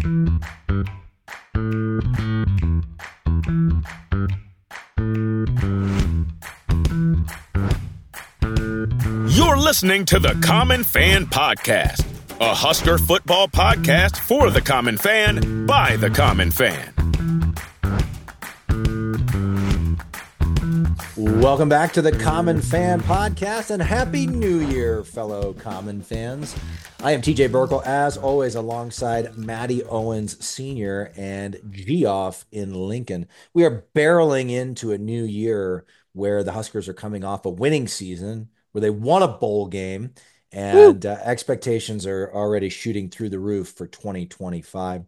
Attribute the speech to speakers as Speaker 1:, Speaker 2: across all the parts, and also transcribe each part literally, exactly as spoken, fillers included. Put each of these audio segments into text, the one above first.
Speaker 1: You're listening to the Common Fan Podcast, a Husker football podcast for the common fan by the common fan.
Speaker 2: Welcome back to the Common Fan Podcast, and Happy New Year, fellow Common fans. I am T J Burkle, as always, alongside Matty Owens Senior and Geoff in Lincoln. We are barreling into a new year where the Huskers are coming off a winning season, where they won a bowl game, and uh, expectations are already shooting through the roof for twenty twenty-five.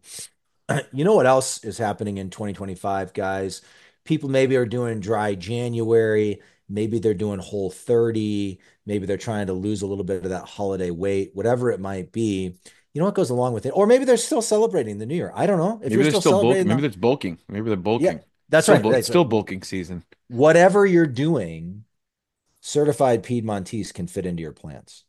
Speaker 2: You know what else is happening in twenty twenty-five, guys? People maybe are doing dry January, maybe they're doing Whole thirty, maybe they're trying to lose a little bit of that holiday weight, whatever it might be. You know what goes along with it? Or maybe they're still celebrating the new year. I don't know. If
Speaker 3: maybe
Speaker 2: you're
Speaker 3: they're
Speaker 2: still,
Speaker 3: still
Speaker 2: celebrating,
Speaker 3: bulking. Maybe that's bulking. Maybe they're bulking.
Speaker 2: Yeah, that's
Speaker 3: still
Speaker 2: right.
Speaker 3: Bul-
Speaker 2: Right.
Speaker 3: Still bulking season.
Speaker 2: Whatever you're doing, certified Piedmontese can fit into your plans.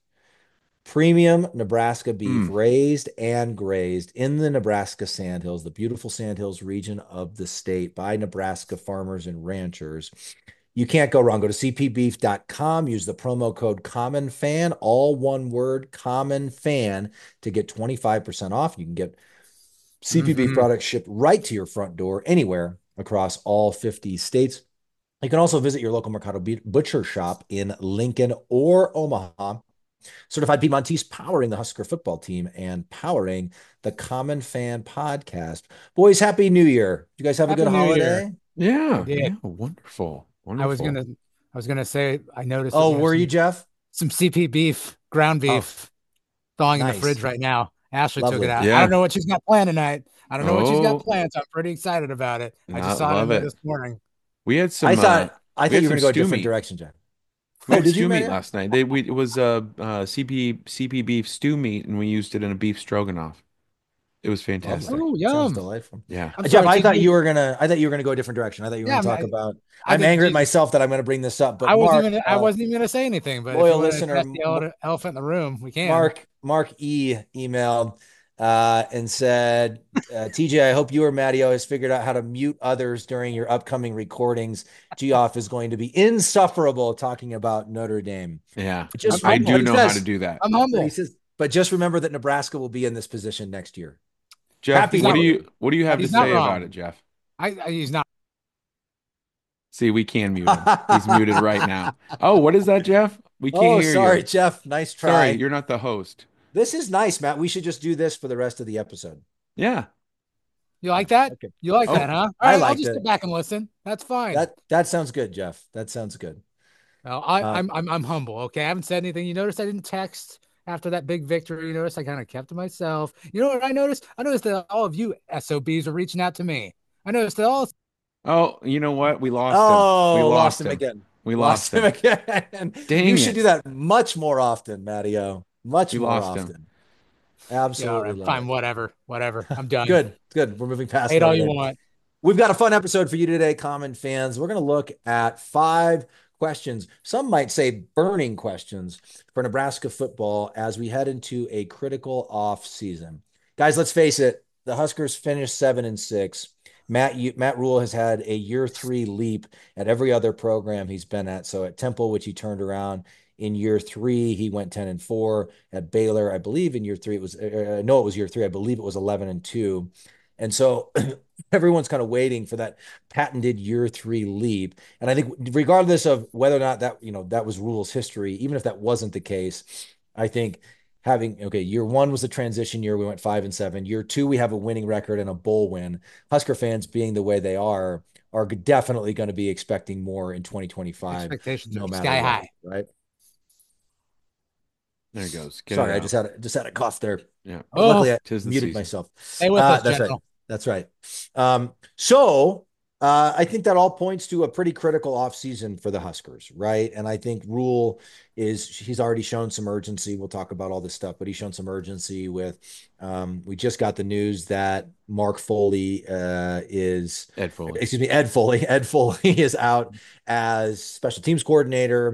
Speaker 2: Premium Nebraska beef,
Speaker 3: Mm.
Speaker 2: raised and grazed in the Nebraska Sandhills, the beautiful Sandhills region of the state, by Nebraska farmers and ranchers. You can't go wrong. Go to c p beef dot com, use the promo code COMMONFAN, all one word, COMMONFAN, to get twenty-five percent off. You can get C P Beef
Speaker 3: Mhm.
Speaker 2: products shipped right to your front door anywhere across all fifty states. You can also visit your local Mercado Butcher shop in Lincoln or Omaha. Certified Piedmontese, powering the Husker football team and powering the Common Fan Podcast. Boys, Happy New Year. You guys have
Speaker 4: Happy
Speaker 2: a good
Speaker 4: New
Speaker 2: holiday?
Speaker 4: Year.
Speaker 3: Yeah.
Speaker 4: I did.
Speaker 3: Yeah. Wonderful. Wonderful.
Speaker 4: I was gonna, I was gonna say, I noticed.
Speaker 2: Oh,
Speaker 4: that we
Speaker 2: were
Speaker 4: have
Speaker 2: you,
Speaker 4: some,
Speaker 2: Jeff?
Speaker 4: some C P beef, ground beef, thawing in
Speaker 2: nice.
Speaker 4: the fridge right now. Ashley
Speaker 2: Lovely.
Speaker 4: took it out.
Speaker 3: Yeah.
Speaker 4: I don't know what she's got planned tonight. I don't know what she's
Speaker 3: Oh.
Speaker 4: got planned. So I'm pretty excited about it. I
Speaker 3: I
Speaker 4: just saw it,
Speaker 3: love
Speaker 4: in
Speaker 3: it.
Speaker 4: there this morning.
Speaker 3: We had some.
Speaker 2: I thought
Speaker 3: uh,
Speaker 2: I
Speaker 3: we
Speaker 2: thought
Speaker 3: had
Speaker 2: you were going
Speaker 3: some
Speaker 2: to go a
Speaker 3: stew
Speaker 2: different
Speaker 3: meat.
Speaker 2: direction, Jeff.
Speaker 3: We
Speaker 2: Oh,
Speaker 3: had
Speaker 2: did
Speaker 3: stew
Speaker 2: you,
Speaker 3: meat
Speaker 2: Matt?
Speaker 3: last night. They we it was uh, uh C P C P beef stew meat, and we used it in a beef stroganoff. It was fantastic.
Speaker 4: Oh,
Speaker 2: Sounds
Speaker 4: yum.
Speaker 2: delightful.
Speaker 3: Yeah.
Speaker 4: I'm
Speaker 2: Jeff,
Speaker 4: sorry,
Speaker 2: I
Speaker 4: T J.
Speaker 2: thought you were gonna. I thought you were gonna go a different direction. I thought you were
Speaker 4: Yeah,
Speaker 2: gonna talk
Speaker 4: man,
Speaker 2: about.
Speaker 4: I
Speaker 2: I'm
Speaker 4: think
Speaker 2: angry at
Speaker 4: you-
Speaker 2: myself that I'm going to bring this up, but
Speaker 4: I wasn't
Speaker 2: Mark,
Speaker 4: even. I
Speaker 2: uh,
Speaker 4: wasn't even gonna say anything. But
Speaker 2: loyal
Speaker 4: if you want to
Speaker 2: listener,
Speaker 4: address the ele- elephant in the room, we can.
Speaker 2: Mark Mark E emailed uh, and said, uh, "T J, I hope you or Matteo has figured out how to mute others during your upcoming recordings. Geoff is going to be insufferable talking about Notre Dame."
Speaker 3: Yeah.
Speaker 2: Just
Speaker 3: I
Speaker 4: humble.
Speaker 3: do
Speaker 2: but he
Speaker 3: know how
Speaker 2: says-
Speaker 3: to do that.
Speaker 4: I'm
Speaker 2: But
Speaker 4: humble.
Speaker 2: he says, but just remember that Nebraska will be in this position next year.
Speaker 3: Jeff,
Speaker 2: Happy
Speaker 3: what do
Speaker 2: New
Speaker 3: you what do you have to
Speaker 4: He's not
Speaker 3: say
Speaker 4: wrong.
Speaker 3: about it, Jeff?
Speaker 4: I, I he's not.
Speaker 3: See, we can mute him. He's muted right now. Oh, what is that, Jeff? We can't
Speaker 2: Oh,
Speaker 3: hear
Speaker 2: sorry,
Speaker 3: you.
Speaker 2: Jeff. Nice try.
Speaker 3: Sorry, you're not the host.
Speaker 2: This is nice, Matt. We should just do this for the rest of the episode.
Speaker 3: Yeah.
Speaker 4: You like that?
Speaker 2: Okay.
Speaker 4: You like
Speaker 3: Oh,
Speaker 4: that, huh? All
Speaker 2: I
Speaker 4: right, I'll
Speaker 2: liked
Speaker 4: just
Speaker 2: it.
Speaker 4: sit back and listen. That's fine.
Speaker 2: That that sounds good, Jeff. That sounds good.
Speaker 4: Well, I,
Speaker 2: Uh,
Speaker 4: I'm I'm I'm humble. Okay, I haven't said anything. You notice I didn't text after that big victory. You notice I kind of kept to myself. You know what I noticed? I noticed that all of you S O Bs are reaching out to me. I noticed that all.
Speaker 3: Oh, you know what? We lost
Speaker 2: Oh,
Speaker 3: him. We
Speaker 2: lost
Speaker 3: lost,
Speaker 2: him again.
Speaker 3: We lost, him.
Speaker 2: again.
Speaker 3: Dang
Speaker 2: you should
Speaker 3: it.
Speaker 2: do that much more often, Matteo. Much
Speaker 3: We
Speaker 2: more
Speaker 3: lost him.
Speaker 2: often.
Speaker 4: Yeah, all
Speaker 2: Absolutely.
Speaker 4: right,
Speaker 2: love
Speaker 4: fine,
Speaker 2: it.
Speaker 4: whatever, whatever. I'm done.
Speaker 2: Good, good. We're moving past
Speaker 4: Hate
Speaker 2: that
Speaker 4: all you
Speaker 2: already.
Speaker 4: want.
Speaker 2: We've got a fun episode for you today, Common fans. We're going to look at five questions. Some might say burning questions for Nebraska football as we head into a critical off season. Guys, let's face it. The Huskers finished seven and six. Matt you, Matt Rule has had a year three leap at every other program he's been at. So at Temple, which he turned around in year three, he went ten and four. At Baylor, I believe in year three it was. Uh, no, it was year three. I believe it was eleven and two. And so everyone's kind of waiting for that patented year three leap. And I think regardless of whether or not that, you know, that was Rule's history, even if that wasn't the case, I think having, okay, year one was the transition year. We went five and seven. Year two, we have a winning record and a bowl win. Husker fans being the way they are, are definitely going to be expecting more in twenty twenty-five.
Speaker 4: Expectations
Speaker 2: No
Speaker 4: are
Speaker 2: matter
Speaker 4: sky
Speaker 2: what,
Speaker 4: high.
Speaker 2: right?
Speaker 3: There it goes. Get
Speaker 2: Sorry,
Speaker 3: it
Speaker 2: I
Speaker 3: out.
Speaker 2: just had a, just had a cough there.
Speaker 3: Yeah.
Speaker 4: Oh,
Speaker 2: Luckily, I
Speaker 3: Tis the
Speaker 2: muted
Speaker 3: season.
Speaker 2: myself.
Speaker 4: Stay with
Speaker 2: Uh,
Speaker 4: us,
Speaker 2: that's right.
Speaker 4: General.
Speaker 2: That's right. Um, so uh, I think that all points to a pretty critical offseason for the Huskers, right? And I think Rule is, he's already shown some urgency. We'll talk about all this stuff, but he's shown some urgency with, um, we just got the news that Mark Foley uh, is,
Speaker 3: Ed Foley.
Speaker 2: excuse me, Ed Foley. Ed Foley is out as special teams coordinator.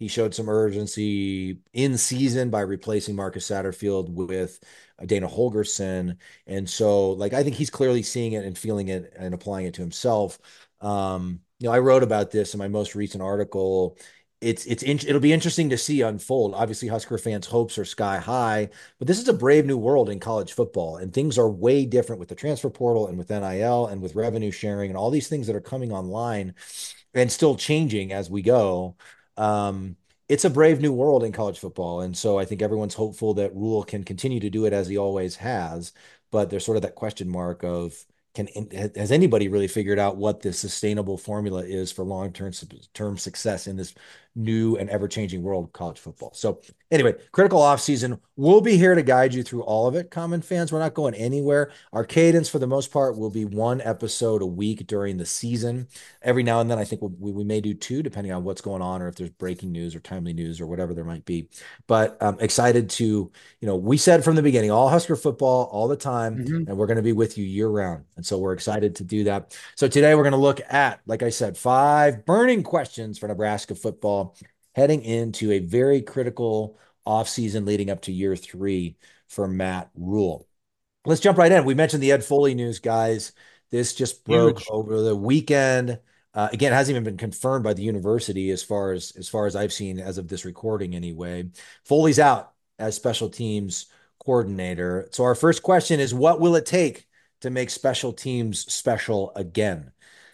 Speaker 2: He showed some urgency in season by replacing Marcus Satterfield with uh, Dana Holgerson. And so, like, I think he's clearly seeing it and feeling it and applying it to himself. Um, you know, I wrote about this in my most recent article. It's it's in, it'll be interesting to see unfold. Obviously, Husker fans' hopes are sky high, but this is a brave new world in college football, and things are way different with the transfer portal and with N I L and with revenue sharing and all these things that are coming online and still changing as we go. Um, it's a brave new world in college football. And so I think everyone's hopeful that Rule can continue to do it as he always has. But there's sort of that question mark of can has anybody really figured out what the sustainable formula is for long-term term success in this new and ever-changing world of college football? So anyway, critical offseason. We'll be here to guide you through all of it, Common fans. We're not going anywhere. Our cadence, for the most part, will be one episode a week during the season. Every now and then, I think we'll, we, we may do two, depending on what's going on or if there's breaking news or timely news or whatever there might be. But I'm excited to, you know, we said from the beginning, all Husker football all the time, mm-hmm. and we're going to be with you year round. And so we're excited to do that. So today we're going to look at, like I said, five burning questions for Nebraska football heading into a very critical offseason leading up to year three for Matt Rhule. Let's jump right in. We mentioned the Ed Foley news, guys. This just broke Huge. over the weekend. Uh, again, it hasn't even been confirmed by the university as far as as far as I've seen as of this recording anyway. Foley's out as special teams coordinator. So our first question is, what will it take to make special teams special again?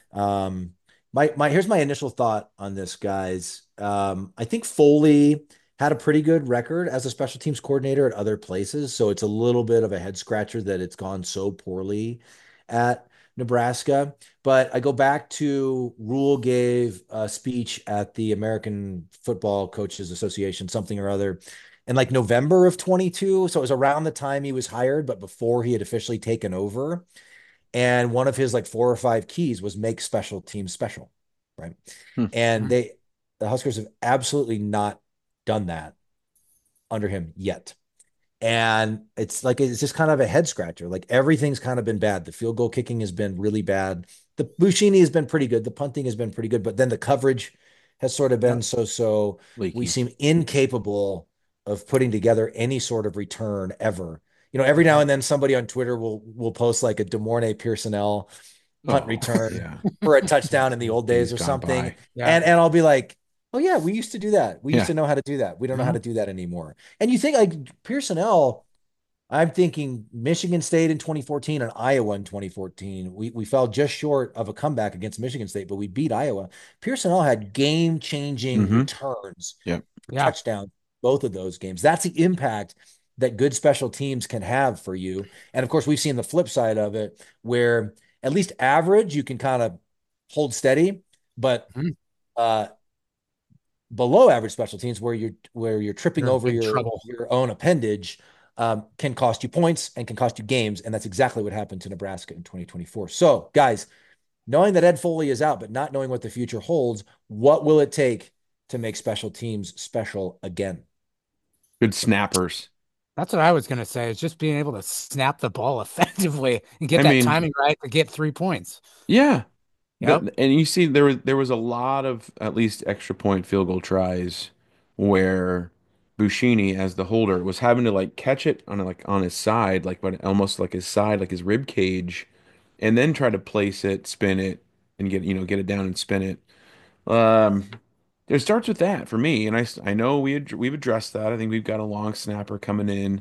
Speaker 2: Um, my my here's my initial thought on this, guys. Um, I think Foley had a pretty good record as a special teams coordinator at other places. So it's a little bit of a head scratcher that it's gone so poorly at Nebraska. But I go back to Rhule gave a speech at the American Football Coaches Association, something or other, in like November of twenty-two. So it was around the time he was hired, but before he had officially taken over. And one of his like four or five keys was make special teams special, right? Hmm. And they, the Huskers have absolutely not done that under him yet. And it's like, it's just kind of a head scratcher. Like everything's kind of been bad. The field goal kicking has been really bad. The Buschini has been pretty good. The punting has been pretty good, but then the coverage has sort of been so-so. We seem incapable of putting together any sort of return ever. You know, every now and then somebody on Twitter will, will post like a DeMornay Pearsonell punt oh, return yeah. for a touchdown in the old days He's or something. Yeah. And, and I'll be like, oh yeah, we used to do that. We yeah. used to know how to do that. We don't know mm-hmm. how to do that anymore. And you think like Pearsonell, I'm thinking Michigan State in twenty fourteen and Iowa in twenty fourteen. We we fell just short of a comeback against Michigan State, but we beat Iowa. Pearsonell had game-changing mm-hmm. returns,
Speaker 3: yep.
Speaker 2: yeah. touchdowns, both of those games. That's the impact that good special teams can have for you. And of course, we've seen the flip side of it, where at least average, you can kind of hold steady, but mm-hmm. uh, below average special teams where you're where you're tripping you're over your, your own appendage um, can cost you points and can cost you games. And that's exactly what happened to Nebraska in twenty twenty-four. So guys, knowing that Ed Foley is out, but not knowing what the future holds, what will it take to make special teams special again?
Speaker 3: Good snappers.
Speaker 4: That's what I was going to say, is just being able to snap the ball effectively and get
Speaker 3: I
Speaker 4: that
Speaker 3: mean,
Speaker 4: timing right to get three points.
Speaker 3: Yeah.
Speaker 4: Yep.
Speaker 3: The, and you see there was there was a lot of at least extra point field goal tries where Buschini, as the holder, was having to like catch it on like on his side, like but almost like his side, like his rib cage, and then try to place it, spin it, and get you know get it down and spin it. Um, it starts with that for me, and I I know we had, we've addressed that. I think we've got a long snapper coming in.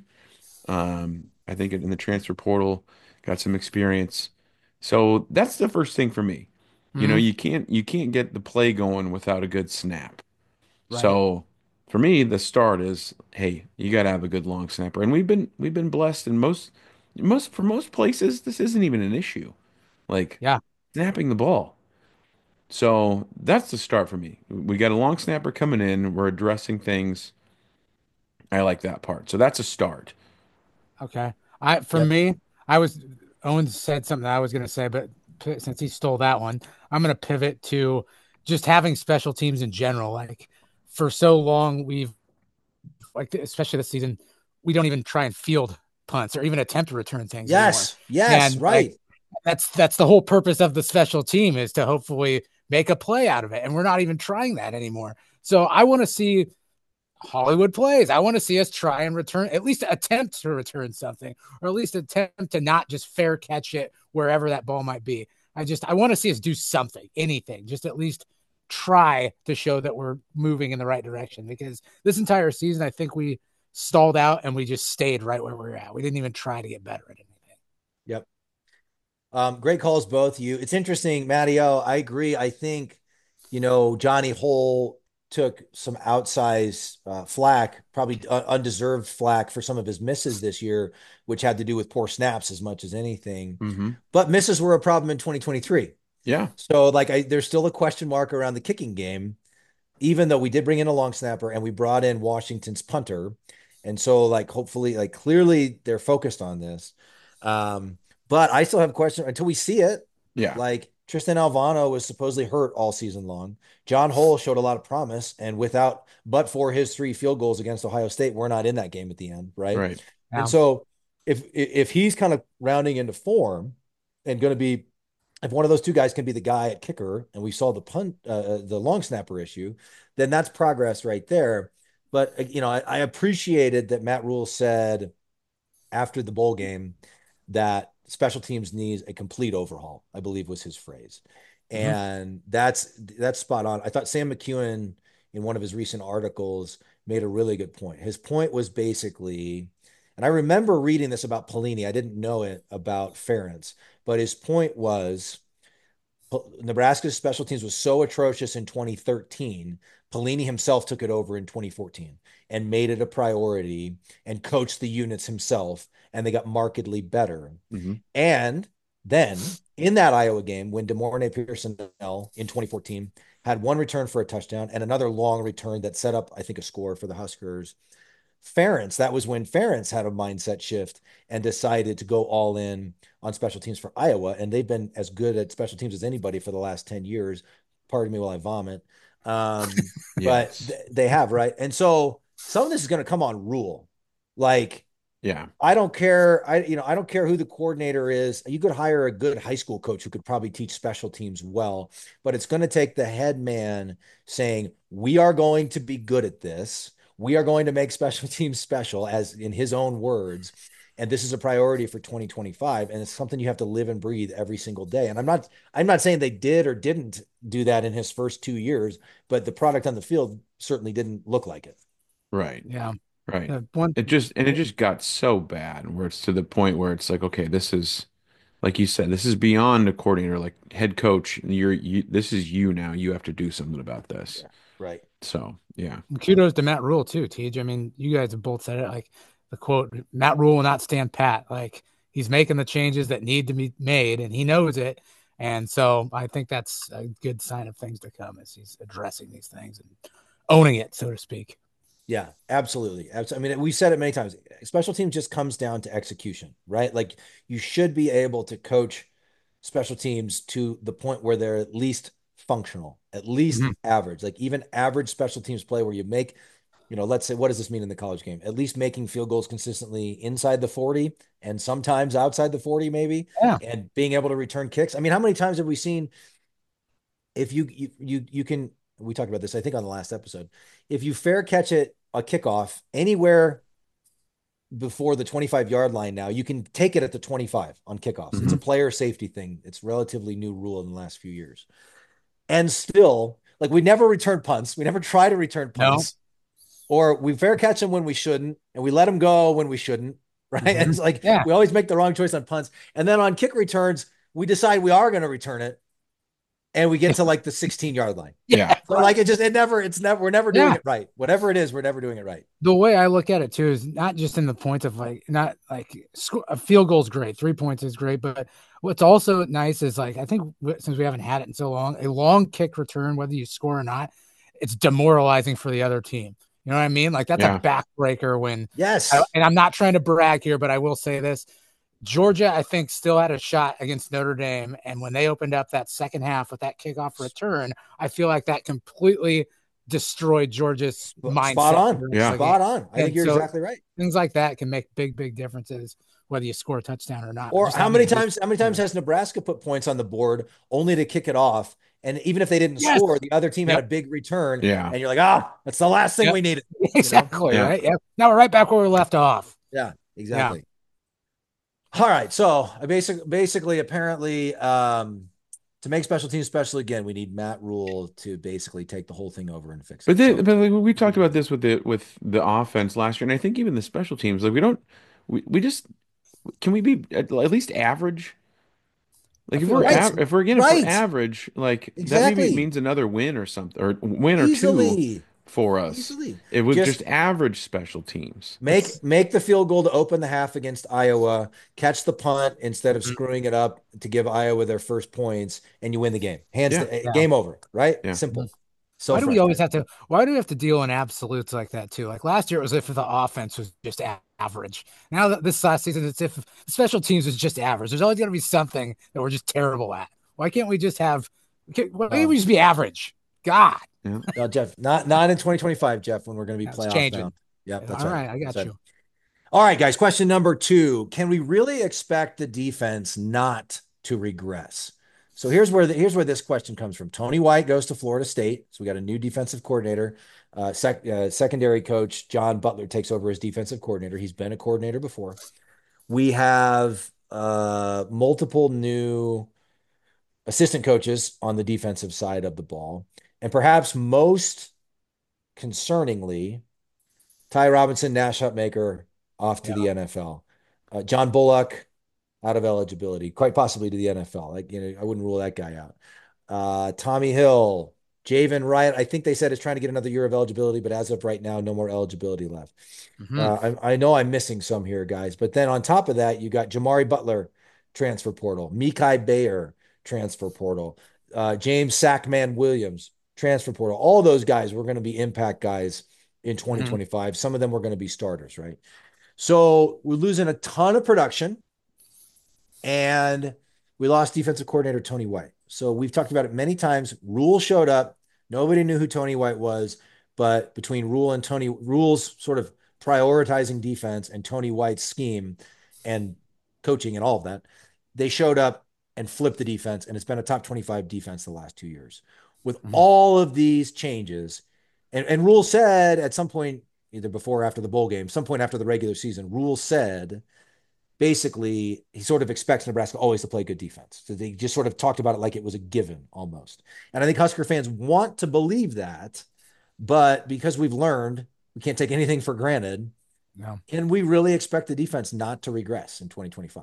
Speaker 3: Um, I think in the transfer portal, got some experience. So that's the first thing for me. You know, you can't you can't get the play going without a good snap.
Speaker 4: Right.
Speaker 3: So for me, the start is, hey, you got to have a good long snapper, and we've been we've been blessed in most most for most places. This isn't even an issue, like
Speaker 4: yeah,
Speaker 3: snapping the ball. So that's the start for me. We got a long snapper coming in. We're addressing things. I like that part. So that's a start.
Speaker 4: Okay. I for
Speaker 2: Yep.
Speaker 4: me, I was Owen said something that I was going to say, but p- since he stole that one, I'm going to pivot to just having special teams in general. Like for so long, we've like especially this season, we don't even try and field punts or even attempt to return things.
Speaker 2: Yes.
Speaker 4: anymore.
Speaker 2: Yes.
Speaker 4: And,
Speaker 2: right.
Speaker 4: like, that's that's the whole purpose of the special team, is to hopefully make a play out of it, and we're not even trying that anymore. So I want to see Hollywood plays. I want to see us try and return, at least attempt to return something, or at least attempt to not just fair catch it wherever that ball might be. I just, I want to see us do something, anything, just at least try to show that we're moving in the right direction, because this entire season, I think we stalled out and we just stayed right where we were at. We didn't even try to get better at anything.
Speaker 2: Yep. Um, great calls, both of you. It's interesting, Matty O. I agree. I think, you know, Johnny Hole took some outsized uh, flack, probably uh, undeserved flack for some of his misses this year, which had to do with poor snaps as much as anything.
Speaker 3: Mm-hmm.
Speaker 2: But misses were a problem in twenty twenty-three.
Speaker 3: Yeah.
Speaker 2: So, like, I, there's still a question mark around the kicking game, even though we did bring in a long snapper and we brought in Washington's punter. And so, like, hopefully, like, clearly they're focused on this. Um, but I still have questions until we see it.
Speaker 3: Yeah.
Speaker 2: Like, Tristan Alvano was supposedly hurt all season long. John Hole showed a lot of promise, and without, but for his three field goals against Ohio State, we're not in that game at the end, right?
Speaker 3: Right.
Speaker 4: Yeah.
Speaker 2: And so, if if he's kind of rounding into form and going to be, if one of those two guys can be the guy at kicker, and we saw the punt, uh, the long snapper issue, then that's progress right there. But you know, I, I appreciated that Matt Rule said after the bowl game that special teams needs a complete overhaul, I believe was his phrase. Mm-hmm. And that's, that's spot on. I thought Sam McEwen in one of his recent articles made a really good point. His point was basically, and I remember reading this about Pelini, I didn't know it about Ferentz, but his point was Nebraska's special teams was so atrocious in twenty thirteen, Pelini himself took it over in twenty fourteen and made it a priority and coached the units himself, and they got markedly better.
Speaker 3: Mm-hmm.
Speaker 2: And then in that Iowa game, when DeMornay Pearson-L in twenty fourteen had one return for a touchdown and another long return that set up, I think, a score for the Huskers, Ferentz, that was when Ferentz had a mindset shift and decided to go all in on special teams for Iowa. And they've been as good at special teams as anybody for the last ten years. Pardon me while I vomit. Um, yes. But th- they have, right? And so some of this is going to come on Rule. Like,
Speaker 3: yeah,
Speaker 2: I don't care. I, you know, I don't care who the coordinator is. You could hire a good high school coach who could probably teach special teams well, but it's going to take the head man saying, we are going to be good at this. We are going to make special teams special, as in his own words. And this is a priority for twenty twenty-five. And it's something you have to live and breathe every single day. And I'm not, I'm not saying they did or didn't do that in his first two years, but the product on the field certainly didn't look like it.
Speaker 3: Right.
Speaker 4: Yeah.
Speaker 3: Right.
Speaker 4: Uh, one,
Speaker 3: it just, and it just got so bad where it's to the point where it's like, okay, this is, like you said, this is beyond a coordinator, like head coach. You're, you, this is you now. You have to do something about this.
Speaker 2: Yeah, right.
Speaker 3: So, yeah.
Speaker 4: Kudos to Matt Rule too, Tej. I mean, you guys have both said it. Like the quote, Matt Rule will not stand pat. Like he's making the changes that need to be made, and he knows it. And so I think that's a good sign of things to come as he's addressing these things and owning it, so to speak. Yeah,
Speaker 2: absolutely. I mean, we said it many times. Special team just comes down to execution, right? Like you should be able to coach special teams to the point where they're at least functional, at least mm-hmm. average, like even average special teams play where you make, you know, let's say, what does this mean in the college game? At least making field goals consistently inside the forty and sometimes outside the forty, maybe,
Speaker 4: yeah.
Speaker 2: and being able to return kicks. I mean, how many times have we seen if you, you, you, you can, we talked about this, I think on the last episode, if you fair catch it, a kickoff anywhere before the twenty-five yard line, now you can take it at the twenty-five on kickoffs. Mm-hmm. It's a player safety thing. It's relatively new rule in the last few years. And still, like, we never return punts. We never try to return punts. No. Or we fair catch them when we shouldn't, and we let them go when we shouldn't, right? Mm-hmm. And it's like, yeah. we always make the wrong choice on punts. And then on kick returns, we decide we are going to return it, and we get to like the sixteen yard line.
Speaker 3: Yeah.
Speaker 2: So like, it just, it never, it's never, we're never doing yeah. it right. Whatever it is, we're never doing it right.
Speaker 4: The way I look at it too is not just in the points of like, not like score, a field goal is great. Three points is great. But what's also nice is like, I think since we haven't had it in so long, a long kick return, whether you score or not, it's demoralizing for the other team. You know what I mean? Like that's yeah. a backbreaker when,
Speaker 2: yes.
Speaker 4: I, and I'm not trying to brag here, but I will say this. Georgia, I think, still had a shot against Notre Dame. And when they opened up that second half with that kickoff return, I feel like that completely destroyed Georgia's
Speaker 2: Spot
Speaker 4: mindset.
Speaker 2: Spot on. Yeah. Spot on. I and think you're so exactly right.
Speaker 4: Things like that can make big, big differences whether you score a touchdown or not.
Speaker 2: Or
Speaker 4: Just
Speaker 2: how
Speaker 4: having
Speaker 2: many
Speaker 4: a good
Speaker 2: times, how many times
Speaker 4: receiver.
Speaker 2: has Nebraska put points on the board only to kick it off? And even if they didn't
Speaker 4: Yes.
Speaker 2: score, the other team had a
Speaker 4: Yep.
Speaker 2: big return.
Speaker 3: Yeah.
Speaker 2: And you're like, ah, that's the last thing
Speaker 4: Yep.
Speaker 2: we needed. You know?
Speaker 4: Exactly,
Speaker 3: Yeah.
Speaker 4: right? Yep. Now we're right back where we left off.
Speaker 2: Yeah, exactly. All right. So I basically, basically, apparently, um, to make special teams special again, we need Matt Rule to basically take the whole thing over and fix it.
Speaker 3: But then,
Speaker 2: So-
Speaker 3: but like, we talked about this with the with the offense last year, and I think even the special teams, like we don't, we, we just can we be at, at least average? Like if we're
Speaker 2: Right.
Speaker 3: av if we're again if
Speaker 2: Right.
Speaker 3: we're average, like that
Speaker 2: Exactly.
Speaker 3: maybe means another win or something, or win or two
Speaker 2: Easily.
Speaker 3: for us.
Speaker 2: Easily.
Speaker 3: It was
Speaker 2: Just-
Speaker 3: just, average special teams.
Speaker 2: Make make the field goal to open the half against Iowa, catch the punt instead of
Speaker 4: Mhm.
Speaker 2: screwing it up to give Iowa their first points, and you win the game. Hands
Speaker 3: Yeah.
Speaker 2: the,
Speaker 4: Yeah.
Speaker 2: game over, right?
Speaker 3: Yeah.
Speaker 2: Simple. So
Speaker 4: Why do we
Speaker 2: frustrating.
Speaker 4: always have to? Why do we have to deal in absolutes like that too? Like last year, it was if the offense was just a- average. Now that this last season, it's if the special teams was just average. There's always going to be something that we're just terrible at. Why can't we just have? Why can't
Speaker 2: No.
Speaker 4: we just be average? God.
Speaker 2: No, Jeff, not not in twenty twenty-five, Jeff, when we're going to be
Speaker 4: That's
Speaker 2: playoff
Speaker 4: changing.
Speaker 2: bound. Yep, that's
Speaker 4: All
Speaker 2: right.
Speaker 4: right, I got
Speaker 2: That's right.
Speaker 4: you.
Speaker 2: All right, guys. Question number two: can we really expect the defense not to regress? So here's where the, here's where this question comes from. Tony White goes to Florida State, so we got a new defensive coordinator. Uh, sec, uh, secondary coach John Butler takes over as defensive coordinator. He's been a coordinator before. We have uh, multiple new assistant coaches on the defensive side of the ball, and perhaps most concerningly, Ty Robinson, Nash Hutmaker off to
Speaker 4: Yeah.
Speaker 2: the N F L. Uh, John Bullock out of eligibility, quite possibly to the N F L. Like, you know, I wouldn't rule that guy out. Uh, Tommy Hill, Javen Wright, I think they said is trying to get another year of eligibility, but as of right now, no more eligibility left.
Speaker 4: Mhm.
Speaker 2: Uh, I, I know I'm missing some here, guys. But then on top of that, you got Jamari Butler, transfer portal, Mikai Bayer, transfer portal, uh, James Sackman Williams, transfer portal. All those guys were going to be impact guys in twenty twenty-five. Some of them were going to be starters, right? So we're losing a ton of production, and we lost defensive coordinator Tony White. So we've talked about it many times. Rule showed up. Nobody knew who Tony White was, but between Rule and Tony, Rule's sort of prioritizing defense and Tony White's scheme and coaching and all of that, they showed up and flipped the defense, and it's been a top twenty-five defense the last two years. With
Speaker 4: Mhm.
Speaker 2: all of these changes, and, and Rule said at some point, either before or after the bowl game, some point after the regular season, Rule said basically he sort of expects Nebraska always to play good defense. So they just sort of talked about it like it was a given almost. And I think Husker fans want to believe that, but because we've learned we can't take anything for granted,
Speaker 4: No.
Speaker 2: can we really expect the defense not to regress in twenty twenty-five?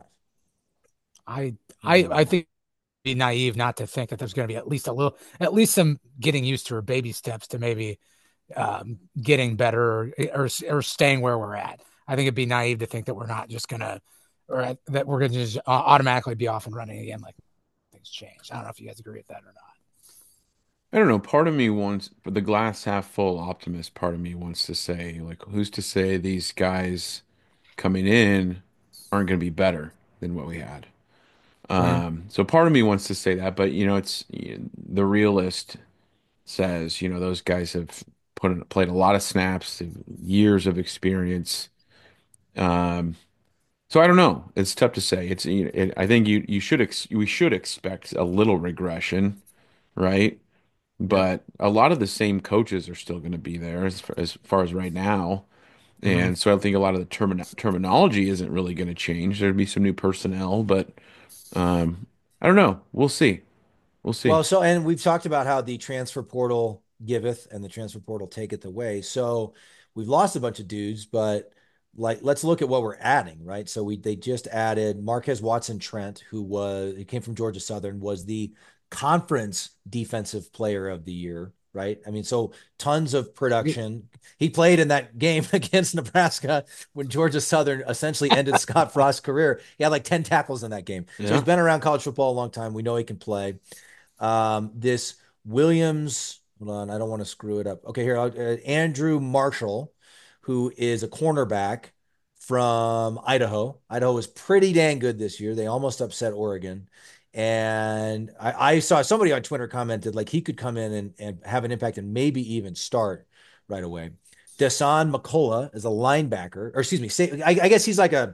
Speaker 4: I I I think it'd be naive not to think that there's going to be at least a little, at least some getting used to or baby steps to maybe um, getting better or, or or staying where we're at. I think it'd be naive to think that we're not just gonna, or that we're gonna just automatically be off and running again like things change. I don't know if you guys agree with that or not.
Speaker 3: I don't know. Part of me wants, but the glass half full optimist part of me wants to say, like, who's to say these guys coming in aren't going to be better than what we had? Um, so part of me wants to say that, but you know, it's the realist says, you know, those guys have put in, played a lot of snaps, years of experience. Um, so I don't know. It's tough to say. It's, you know, it, I think you you should ex we should expect a little regression, right? But a lot of the same coaches are still going to be there as far, as far as right now. And so I think a lot of the termin terminology isn't really going to change. There'd be some new personnel, but um, I don't know. We'll see. We'll see.
Speaker 2: Well, so, and we've talked about how the transfer portal giveth and the transfer portal taketh away. So we've lost a bunch of dudes, but like, let's look at what we're adding, right? So we, they just added Marquez Watson Trent, who was, he came from Georgia Southern, was the conference defensive player of the year, right? I mean, so tons of production. He played in that game against Nebraska when Georgia Southern essentially ended Scott Frost's career. He had like ten tackles in that game. So
Speaker 3: Yeah.
Speaker 2: he's been around college football a long time. We know he can play. Um, this Williams, hold on, I don't want to screw it up. Okay, here, uh, Andrew Marshall, who is a cornerback from Idaho. Idaho was pretty dang good this year. They almost upset Oregon. And I, I saw somebody on Twitter commented like he could come in and, and have an impact and maybe even start right away. Desan McCullough is a linebacker, or excuse me, say, I, I guess he's like a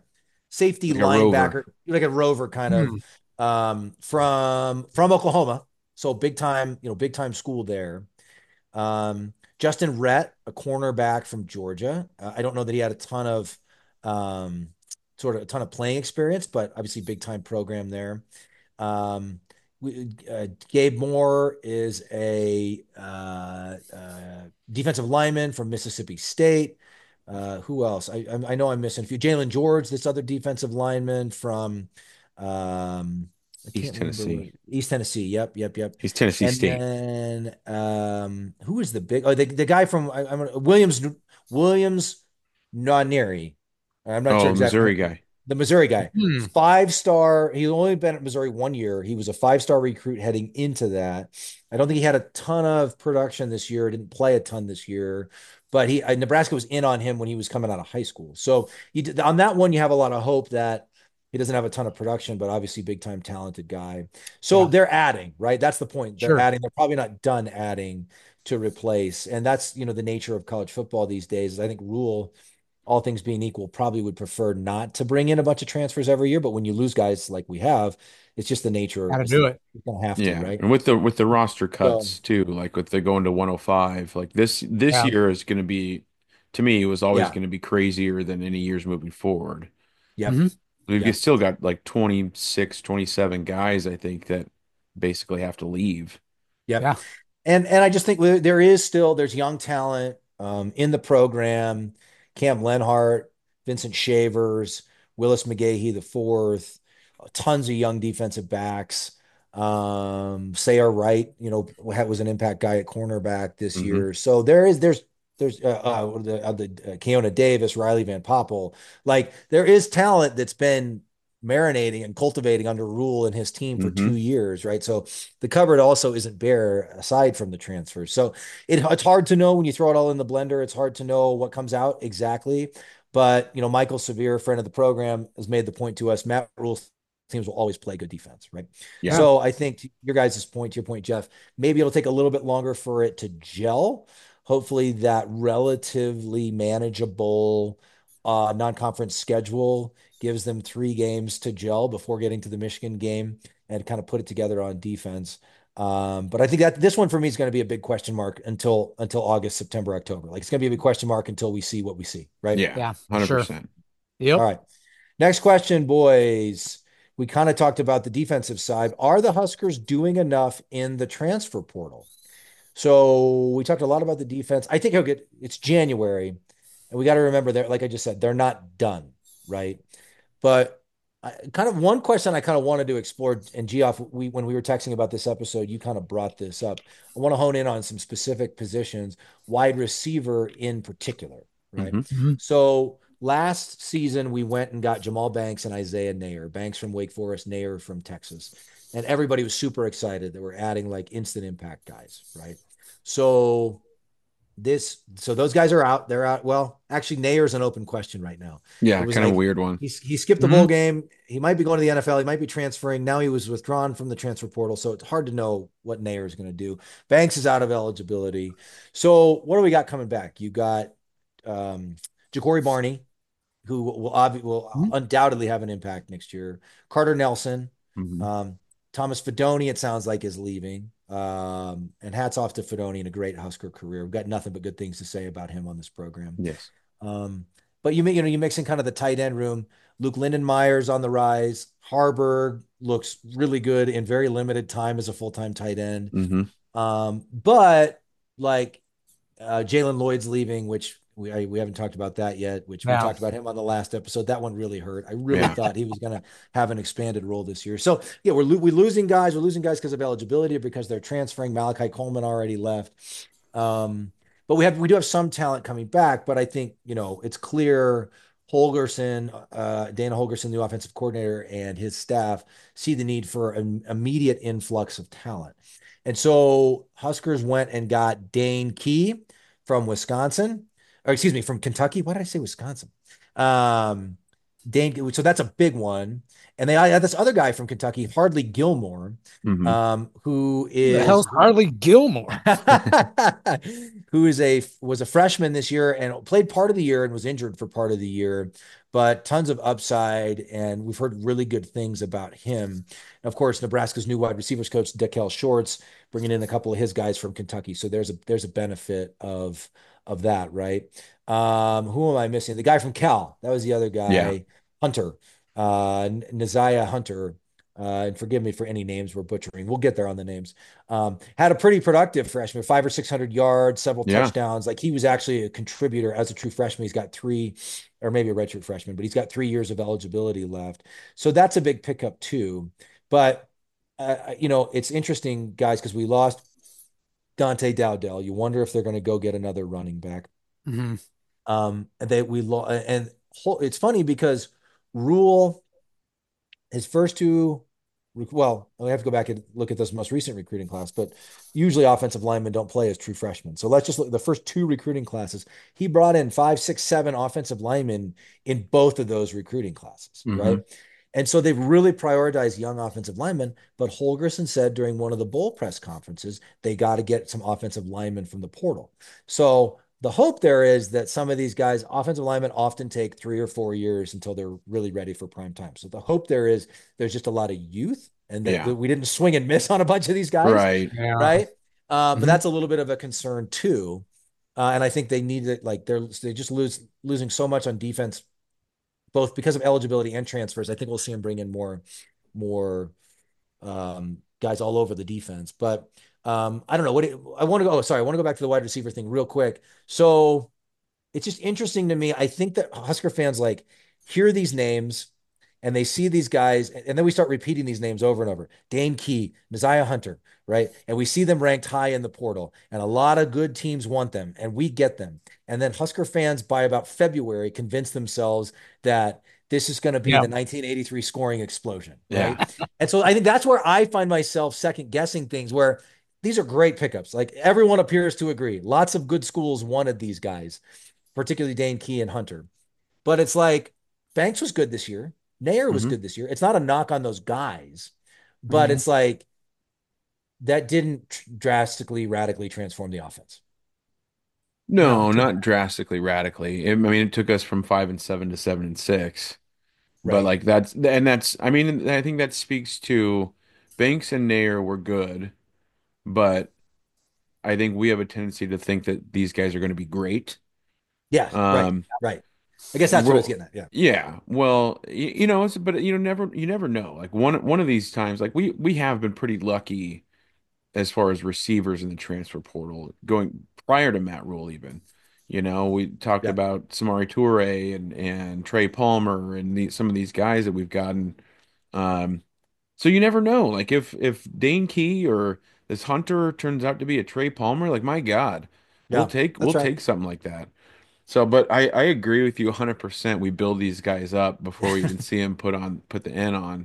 Speaker 2: safety
Speaker 3: Like a rover.
Speaker 2: linebacker, like a rover kind of
Speaker 4: Hmm.
Speaker 2: um, from from Oklahoma. So big time, you know, big time school there. Um, Justin Rhett, a cornerback from Georgia. Uh, I don't know that he had a ton of um, sort of a ton of playing experience, but obviously big time program there. Um, we, uh, Gabe Moore is a uh, uh, defensive lineman from Mississippi State. Uh, who else? I, I I know I'm missing a few. Jalen George, this other defensive lineman from um, I
Speaker 3: East
Speaker 2: can't remember
Speaker 3: Tennessee.
Speaker 2: East Tennessee. Yep, yep, yep.
Speaker 3: He's Tennessee
Speaker 2: And
Speaker 3: State.
Speaker 2: then um, who is the big? Oh, the, the guy from I, I'm Williams Williams Nwaneri. I'm not sure
Speaker 3: Oh,
Speaker 2: exactly
Speaker 3: Missouri guy.
Speaker 2: the Missouri guy.
Speaker 4: Hmm.
Speaker 2: Five star. He's only been at Missouri one year. He was a five star recruit heading into that. I don't think he had a ton of production this year. Didn't play a ton this year, but he uh, Nebraska was in on him when he was coming out of high school. So you did, on that one, you have a lot of hope that he doesn't have a ton of production, but obviously big time talented guy. So
Speaker 4: Yeah,
Speaker 2: they're adding, right? That's the point. They're
Speaker 4: sure.
Speaker 2: adding. They're probably not done adding to replace, and that's you know the nature of college football these days. Is I think Rule, all things being equal, probably would prefer not to bring in a bunch of transfers every year. But when you lose guys like we have, it's just the nature.
Speaker 4: Got to
Speaker 2: It's the
Speaker 4: do it.
Speaker 2: you're gonna have to,
Speaker 3: Yeah,
Speaker 2: right?
Speaker 3: and with the with the roster
Speaker 2: So
Speaker 3: cuts too, like with the going to one oh five, like this this
Speaker 4: Yeah.
Speaker 3: year is going to be, to me, it was always
Speaker 2: yeah,
Speaker 3: going to be crazier than any years moving forward.
Speaker 2: yep,
Speaker 4: Hmm.
Speaker 3: We've
Speaker 2: yep,
Speaker 3: still got like twenty six, twenty seven guys, I think, that basically have to leave.
Speaker 2: yep.
Speaker 4: Yeah.
Speaker 2: And and I just think there is still there's young talent um, in the program. Cam Lenhart, Vincent Shavers, Willis McGahee the fourth, tons of young defensive backs. Um, Sayre Wright, you know, was an impact guy at cornerback this
Speaker 3: Hmm.
Speaker 2: year. So there is there's there's uh, uh, the uh, the uh, Keona Davis, Riley Van Poppel. Like there is talent that's been marinating and cultivating under Rule and his team for two
Speaker 3: Hmm.
Speaker 2: years, right? So the cupboard also isn't bare aside from the transfers. So it, it's hard to know when you throw it all in the blender. It's hard to know what comes out exactly. But, you know, Michael Severe, friend of the program, has made the point to us Matt Rule's teams will always play good defense, right?
Speaker 3: Yeah.
Speaker 4: Yeah.
Speaker 2: So I think to your guys' point, to your point, Jeff, maybe it'll take a little bit longer for it to gel. Hopefully, that relatively manageable uh, non-conference schedule gives them three games to gel before getting to the Michigan game and kind of put it together on defense. Um, but I think that this one for me is going to be a big question mark until until August, September, October. Like it's going to be a big question mark until we see what we see, right?
Speaker 3: Yeah,
Speaker 4: Yeah. For sure.
Speaker 3: one hundred percent.
Speaker 2: All
Speaker 4: Yep.
Speaker 2: right. Next question, boys. We kind of talked about the defensive side. Are the Huskers doing enough in the transfer portal? So we talked a lot about the defense. I think he'll get it's January, and we got to remember that, like I just said, they're not done, right? But I, kind of one question I kind of wanted to explore, and Geoff, we when we were texting about this episode, you kind of brought this up. I want to hone in on some specific positions, wide receiver in particular, right?
Speaker 3: Hmm.
Speaker 4: Hmm.
Speaker 2: So last season we went and got Jamal Banks and Isaiah Nayer, Banks from Wake Forest, Nayer from Texas, and everybody was super excited that we're adding like instant impact guys, right? So this so those guys are out. They're out. Well, actually, Nayer's an open question right now. It
Speaker 3: Yeah,
Speaker 2: was
Speaker 3: kind of a
Speaker 2: like
Speaker 3: weird one.
Speaker 2: he he skipped the
Speaker 4: Hmm.
Speaker 2: bowl game. He might be going to the N F L. He might be transferring. Now he was withdrawn from the transfer portal, so it's hard to know what Nayer is going to do. Banks is out of eligibility. So what do we got coming back? You got um, Ja'Cory Barney, who will obvi- will
Speaker 4: Hmm.
Speaker 2: undoubtedly have an impact next year. Carter Nelson,
Speaker 3: Hmm.
Speaker 2: um, Thomas Fedoni, it sounds like is leaving. Um, and hats off to Fedoni and a great Husker career. We've got nothing but good things to say about him on this program.
Speaker 3: Yes.
Speaker 2: Um, but you you know you mix in kind of the tight end room. Luke Lindenmeyer's on the rise. Harburg looks really good in very limited time as a full time tight end.
Speaker 3: Hmm.
Speaker 2: Um, but like uh, Jalen Lloyd's leaving, which we I, we haven't talked about that yet. Which we
Speaker 4: Yeah.
Speaker 2: talked about him on the last episode. That one really hurt. I really
Speaker 3: Yeah.
Speaker 2: thought he was going to have an expanded role this year. So yeah, we're we're losing guys. We're losing guys because of eligibility or because they're transferring. Malachi Coleman already left. Um, but we have we do have some talent coming back. But I think you know it's clear Holgerson, uh, Dana Holgerson, the offensive coordinator, and his staff see the need for an immediate influx of talent. And so Huskers went and got Dane Key from Wisconsin, or excuse me, from Kentucky. Why did I say Wisconsin? Um, Dane, so that's a big one. And they had this other guy from Kentucky, Hardly Gilmore,
Speaker 3: Hmm.
Speaker 2: um, who
Speaker 4: Who the
Speaker 2: is
Speaker 4: hell's Harley Gilmore?
Speaker 2: who is a was a freshman this year and played part of the year and was injured for part of the year, but tons of upside, and we've heard really good things about him. And of course, Nebraska's new wide receivers coach, Dakel Shorts, bringing in a couple of his guys from Kentucky. So there's a there's a benefit of of that, right? Um, who am I missing? The guy from Cal. That was the other
Speaker 3: Yeah.
Speaker 2: guy, Hunter, uh, Naziah Hunter. Uh, and forgive me for any names we're butchering. We'll get there on the names. Um, had a pretty productive freshman, five or six hundred yards, several
Speaker 3: Yeah.
Speaker 2: touchdowns. Like he was actually a contributor as a true freshman. He's got three, or maybe a redshirt freshman, but he's got three years of eligibility left. So that's a big pickup too. But uh, you know, it's interesting, guys, because we lost Dante Dowdell. You wonder if they're going to go get another running back.
Speaker 4: Mhm.
Speaker 2: Um, they we lost, and it's funny because Rule his first two, well, I have to go back and look at this most recent recruiting class, but usually offensive linemen don't play as true freshmen. So let's just look at the first two recruiting classes. He brought in five, six, seven offensive linemen in both of those recruiting classes,
Speaker 3: Hmm.
Speaker 2: right? And so they've really prioritized young offensive linemen. But Holgerson said during one of the bowl press conferences, they got to get some offensive linemen from the portal. So the hope there is that some of these guys, offensive linemen, often take three or four years until they're really ready for prime time. So the hope there is there's just a lot of youth and that,
Speaker 3: Yeah.
Speaker 2: that we didn't swing and miss on a bunch of these guys,
Speaker 3: Right.
Speaker 4: Yeah.
Speaker 2: right? Uh, but
Speaker 3: Hmm.
Speaker 2: that's a little bit of a concern too. Uh, and I think they need it, like they're they just lose losing so much on defense, both because of eligibility and transfers. I think we'll see them bring in more more um, guys all over the defense. But um, I don't know what it, I want to go. Oh, sorry, I want to go back to the wide receiver thing real quick. So it's just interesting to me. I think that Husker fans like hear these names and they see these guys, and then we start repeating these names over and over. Dane Key, Messiah Hunter, right? And we see them ranked high in the portal, and a lot of good teams want them, and we get them. And then Husker fans, by about February, convince themselves that this is going to be
Speaker 4: Yeah.
Speaker 2: the nineteen eighty-three scoring explosion,
Speaker 3: Yeah.
Speaker 2: right? And so I think that's where I find myself second guessing things where these are great pickups. Like everyone appears to agree. Lots of good schools wanted these guys, particularly Dane Key and Hunter. But it's like Banks was good this year. Nair was
Speaker 3: Hmm.
Speaker 2: good this year. It's not a knock on those guys, but
Speaker 4: Mhm.
Speaker 2: it's like that didn't drastically, radically transform the offense.
Speaker 4: No,
Speaker 3: No,
Speaker 4: it did
Speaker 3: not
Speaker 4: not.
Speaker 3: drastically, radically. I mean, it took us from five and seven to seven and six. But
Speaker 2: Right.
Speaker 3: like that's and that's I mean, I think that speaks to Banks and Nair were good, but I think we have a tendency to think that these guys are going to be great.
Speaker 2: Yeah. Right.
Speaker 3: Um,
Speaker 2: Right. I guess that's what I was
Speaker 3: ro
Speaker 2: getting at. Yeah.
Speaker 3: yeah, well, you, you know, it's but you know, never you never know. Like one one of these times, like we we have been pretty lucky as far as receivers in the transfer portal going prior to Matt Rule even. You know, we talked
Speaker 2: Yeah.
Speaker 3: about Samari Toure and and Trey Palmer and the, some of these guys that we've gotten. Um, so you never know. Like if if Dane Key or this Hunter turns out to be a Trey Palmer, like my God, we'll
Speaker 2: Yeah.
Speaker 3: take we'll
Speaker 2: That's right.
Speaker 3: take something like that. So, but I I agree with you one hundred percent. We build these guys up before we even see them put on put the N on.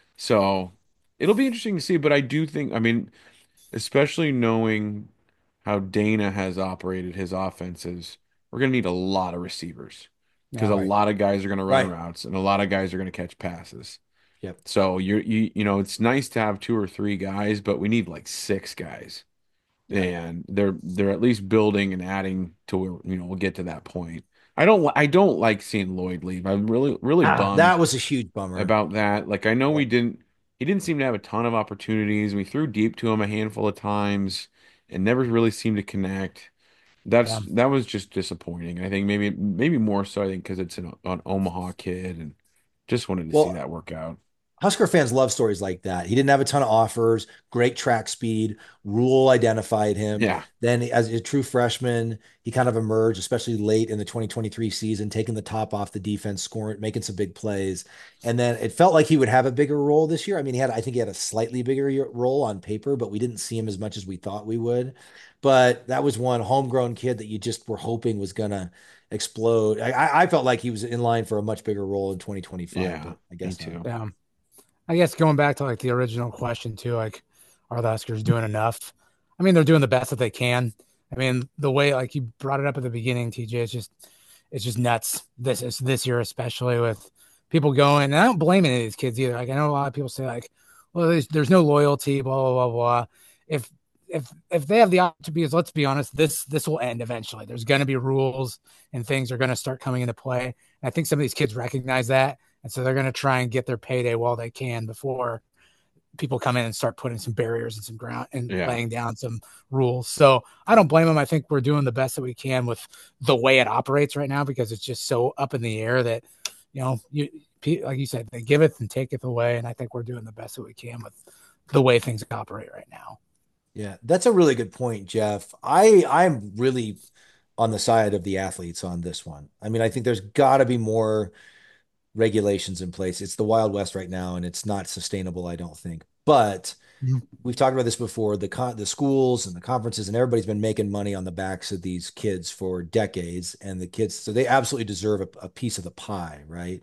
Speaker 3: So it'll be interesting to see. But I do think, I mean, especially knowing how Dana has operated his offenses, we're going to need a lot of receivers because
Speaker 4: Yeah.
Speaker 3: a
Speaker 2: Right.
Speaker 3: lot of guys are going to run
Speaker 2: Right.
Speaker 3: routes and a lot of guys are going to catch passes.
Speaker 2: Yep.
Speaker 3: So you're you you know it's nice to have two or three guys, but we need like six guys,
Speaker 2: Yeah.
Speaker 3: and they're they're at least building and adding to where you know we'll get to that point. I don't li- I don't like seeing Lloyd leave. I'm really really
Speaker 2: Ah,
Speaker 3: bummed
Speaker 2: that was a huge bummer.
Speaker 3: about that. Like I know
Speaker 2: Yeah.
Speaker 3: we didn't he didn't seem to have a ton of opportunities. We threw deep to him a handful of times and never really seemed to connect. That's
Speaker 4: Yeah.
Speaker 3: that was just disappointing. I think maybe maybe more so I think because it's an, an Omaha kid and just wanted to see
Speaker 2: Well,
Speaker 3: that work out.
Speaker 2: Husker fans love stories like that. He didn't have a ton of offers, great track speed. Rule identified him.
Speaker 3: Yeah.
Speaker 2: Then, as a true freshman, he kind of emerged, especially late in the twenty twenty-three season, taking the top off the defense, scoring, making some big plays. And then it felt like he would have a bigger role this year. I mean, he had, I think he had a slightly bigger year- role on paper, but we didn't see him as much as we thought we would. But that was one homegrown kid that you just were hoping was going to explode. I, I I felt like he was in line for a much bigger role in twenty twenty-five,
Speaker 3: Yeah,
Speaker 2: but I
Speaker 3: me
Speaker 2: guess not.
Speaker 3: too.
Speaker 4: Yeah. I guess going back to like the original question too, like are the Huskers doing enough? I mean, they're doing the best that they can. I mean, the way like you brought it up at the beginning, T J, it's just it's just nuts. This is this year, especially with people going, and I don't blame any of these kids either. Like I know a lot of people say like, well, there's, there's no loyalty, blah, blah, blah, blah. If, if, if they have the opportunity, let's be honest, this, this will end eventually. There's going to be rules and things are going to start coming into play. And I think some of these kids recognize that. And so they're going to try and get their payday while they can before people come in and start putting some barriers and some ground and yeah. laying down some rules. So I don't blame them. I think we're doing the best that we can with the way it operates right now, because it's just so up in the air that, you know, you, like you said, they give it and take it away. And I think we're doing the best that we can with the way things operate right now.
Speaker 2: Yeah, that's a really good point, Jeff. I, I'm really on the side of the athletes on this one. I mean, I think there's got to be more regulations in place. It's the Wild West right now, and it's not sustainable, I don't think. But mm-hmm. we've talked about this before. The con- the schools and the conferences and everybody's been making money on the backs of these kids for decades, and the kids, so they absolutely deserve a, a piece of the pie, right?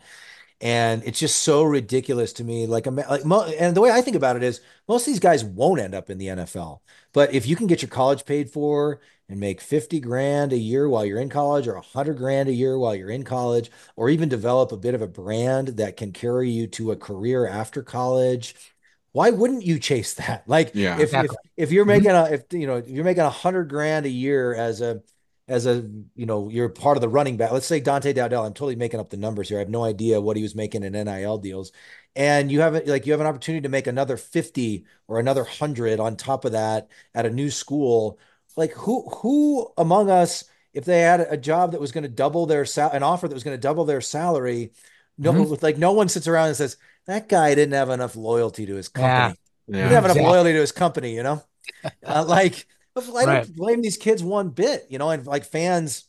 Speaker 2: And it's just so ridiculous to me. Like, like, and the way I think about it is, most of these guys won't end up in the N F L. But if you can get your college paid for and make fifty grand a year while you're in college, or one hundred grand a year while you're in college, or even develop a bit of a brand that can carry you to a career after college, why wouldn't you chase that? Like,
Speaker 3: yeah,
Speaker 2: if, exactly. if if you're making a if you know if you're making a hundred grand a year as a as a, you know, you're part of the running back. Let's say Dante Dowdell. I'm totally making up the numbers here. I have no idea what he was making in N I L deals. And you have it like you have an opportunity to make another fifty or another hundred on top of that at a new school. Like, who who among us, if they had a job that was going to double their sal- an offer that was going to double their salary, no, mm-hmm. with like no one sits around and says that guy didn't have enough loyalty to his company. Yeah. Yeah. He didn't have enough exactly. loyalty to his company, you know, uh, like. I don't right. blame these kids one bit, you know, and like fans,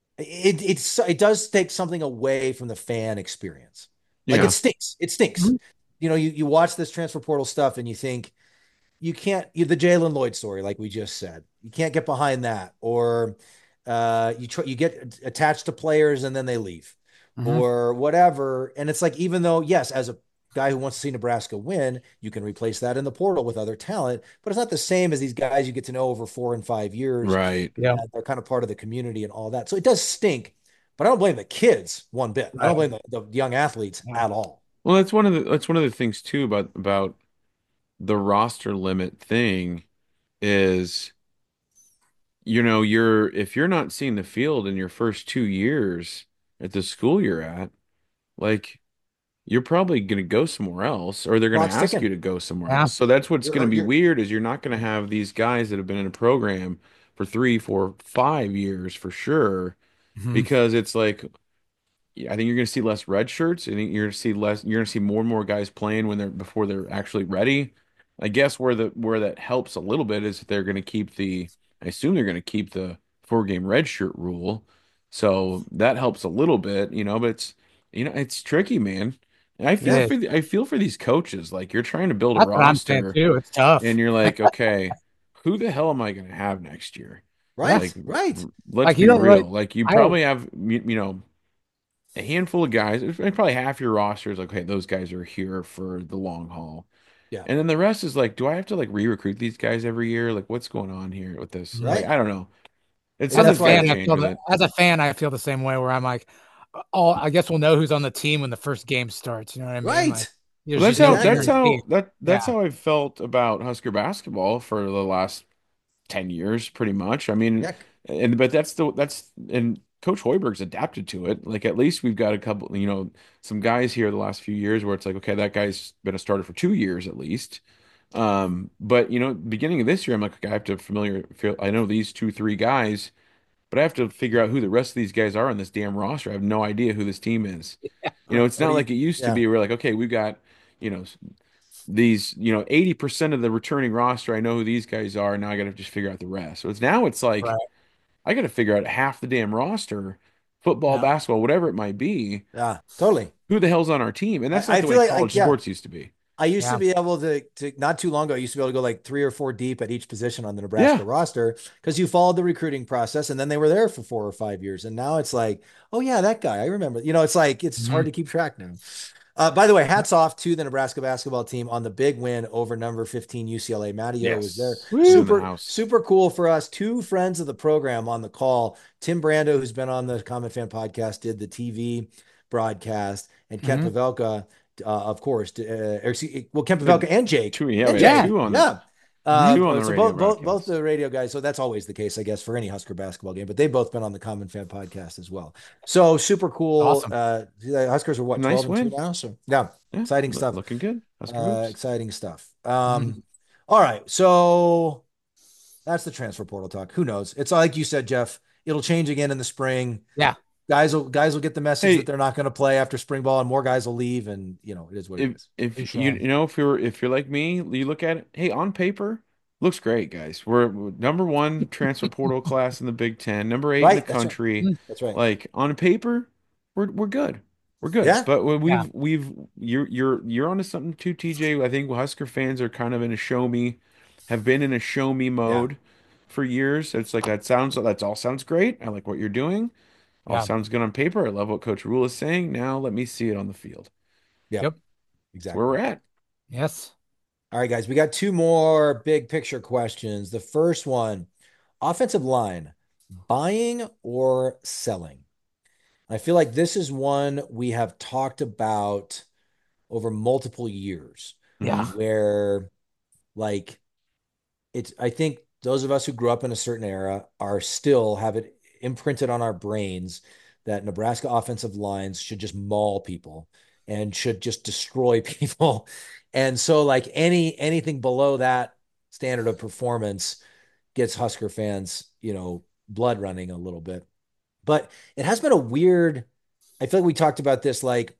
Speaker 2: it it's it does take something away from the fan experience. Like yeah. it stinks. It stinks. Mm-hmm. You know, you, you watch this transfer portal stuff and you think you can't, you, the Jalen Lloyd story, like we just said, you can't get behind that. Or uh, you try, you get attached to players and then they leave mm-hmm. or whatever. And it's like, even though, yes, as a guy who wants to see Nebraska win, you can replace that in the portal with other talent, but it's not the same as these guys you get to know over four and five years.
Speaker 3: Right.
Speaker 2: Yeah. They're kind of part of the community and all that. So it does stink, but I don't blame the kids one bit. Right. I don't blame the, the young athletes yeah. at all.
Speaker 3: Well, that's one of the, that's one of the things too about, about the roster limit thing is, you know, you're, if you're not seeing the field in your first two years at the school you're at, like, you're probably going to go somewhere else, or they're going to ask you to go somewhere yeah. else. So that's what's going to be weird, is you're not going to have these guys that have been in a program for three, four, five years for sure, mm-hmm. because it's like, I think you're going to see less red shirts. I think you're going to see less. You're going to see more and more guys playing when they're before they're actually ready. I guess where the where that helps a little bit is that they're going to keep the. I assume they're going to keep the four game red shirt rule, so that helps a little bit, you know. But it's you know it's tricky, man. I feel yeah. for the, I feel for these coaches. Like, you're trying to build a
Speaker 4: That's
Speaker 3: roster,
Speaker 4: too. It's tough,
Speaker 3: and you're like, okay, who the hell am I going to have next year?
Speaker 2: Right,
Speaker 3: like,
Speaker 2: right.
Speaker 3: Let's like, be real. Really, like, you probably have you, you know a handful of guys. Probably half your roster is like, okay, those guys are here for the long haul.
Speaker 2: Yeah,
Speaker 3: and then the rest is like, do I have to like re-recruit these guys every year? Like, what's going on here with this?
Speaker 2: Right,
Speaker 3: like, I don't know.
Speaker 4: It's as a fan, I feel the, as a fan, I feel the same way. Where I'm like, oh, I guess we'll know who's on the team when the first game starts. You know what I mean?
Speaker 2: Right.
Speaker 4: Like,
Speaker 3: well, that's how that's how that that's yeah. how I felt about Husker basketball for the last ten years, pretty much. I mean, yeah. and but that's the that's and Coach Hoiberg's adapted to it. Like, at least we've got a couple, you know, some guys here the last few years where it's like, okay, that guy's been a starter for two years at least. Um, but you know, beginning of this year, I'm like, okay, I have to familiar feel. I know these two, three guys. But I have to figure out who the rest of these guys are on this damn roster. I have no idea who this team is. Yeah. You know, it's not like it used yeah. to be. We're like, okay, we've got, you know, these, you know, eighty percent of the returning roster. I know who these guys are. And now I got to just figure out the rest. So it's now it's like, right. I got to figure out half the damn roster, football, yeah. basketball, whatever it might be.
Speaker 2: Yeah, totally.
Speaker 3: Who the hell's on our team? And that's not
Speaker 2: I,
Speaker 3: the
Speaker 2: I
Speaker 3: way
Speaker 2: like,
Speaker 3: college
Speaker 2: I, yeah.
Speaker 3: sports used to be.
Speaker 2: I used
Speaker 4: yeah.
Speaker 2: to be able to, to, not too long ago, I used to be able to go like three or four deep at each position on the Nebraska yeah. roster, because you followed the recruiting process, and then they were there for four or five years. And now it's like, oh yeah, that guy, I remember. You know, it's like, it's mm-hmm. hard to keep track now. Uh, by the way, hats off to the Nebraska basketball team on the big win over number fifteen U C L A. Matteo yes. was there. Woo. Super, the super cool for us. Two friends of the program on the call. Tim Brando, who's been on the Common Fan podcast, did the T V broadcast, and Kent
Speaker 4: Mhm.
Speaker 2: Pavelka, uh, of course, uh, or, excuse- well, Kent
Speaker 3: We had
Speaker 2: Pavelka and Jake
Speaker 3: two, yeah,
Speaker 2: and
Speaker 3: we had
Speaker 4: Yeah.
Speaker 2: Jake,
Speaker 3: two on the
Speaker 2: yeah.
Speaker 4: Mhm.
Speaker 3: two on
Speaker 2: Uh,
Speaker 3: the
Speaker 2: so
Speaker 3: radio
Speaker 2: both both both
Speaker 3: broadcast.
Speaker 2: the radio guys. So that's always the case, I guess, for any Husker basketball game. But they've both been on the Common Fan podcast as well. So super cool.
Speaker 4: Awesome.
Speaker 2: Uh, the Huskers are what, twelve
Speaker 3: Nice
Speaker 2: and two
Speaker 3: win.
Speaker 2: now. So yeah,
Speaker 3: Yeah,
Speaker 2: exciting
Speaker 3: look,
Speaker 2: stuff.
Speaker 3: looking good. Husker
Speaker 2: Uh,
Speaker 3: hoops.
Speaker 2: exciting stuff. Um,
Speaker 4: Mhm.
Speaker 2: all right, so that's the transfer portal talk. Who knows? It's like you said, Jeff. It'll change again in the spring.
Speaker 4: Yeah.
Speaker 2: Guys will guys will get the message that
Speaker 3: Hey,
Speaker 2: they're not going to play after spring ball, and more guys will leave, and you know it is what it
Speaker 3: if
Speaker 2: is.
Speaker 3: if
Speaker 4: Touche.
Speaker 3: you you know if you're if you're like me, you look at it. Hey, on paper, looks great, guys. We're, we're number one transfer portal class in the Big Ten, number eight in the
Speaker 2: Right? That's right.
Speaker 3: country.
Speaker 4: Mhm.
Speaker 2: That's right.
Speaker 3: Like on paper, we're we're good. We're good.
Speaker 2: Yeah.
Speaker 3: But when
Speaker 4: Yeah.
Speaker 3: we've we've you're you're you're onto something too, T J. I think Husker fans are kind of in a show me, have been in a show me
Speaker 2: Yeah.
Speaker 3: mode for years. It's like that sounds that all sounds great. I like what you're doing. All
Speaker 4: Yeah.
Speaker 3: sounds good on paper. I love what Coach Rule is saying. Now let me see it on the field.
Speaker 2: Yeah.
Speaker 4: Yep.
Speaker 3: That's where
Speaker 2: Exactly.
Speaker 3: we're at.
Speaker 4: Yes.
Speaker 2: All right, guys. We got two more big picture questions. The first one: offensive line, buying or selling? I feel like this is one we have talked about over multiple years,
Speaker 4: Yeah.
Speaker 3: Hmm.
Speaker 2: where like it's I think those of us who grew up in a certain era are still have it imprinted on our brains that Nebraska offensive lines should just maul people and should just destroy people. And so like any anything below that standard of performance gets Husker fans, you know, blood running a little bit. But it has been a weird, I feel like we talked about this like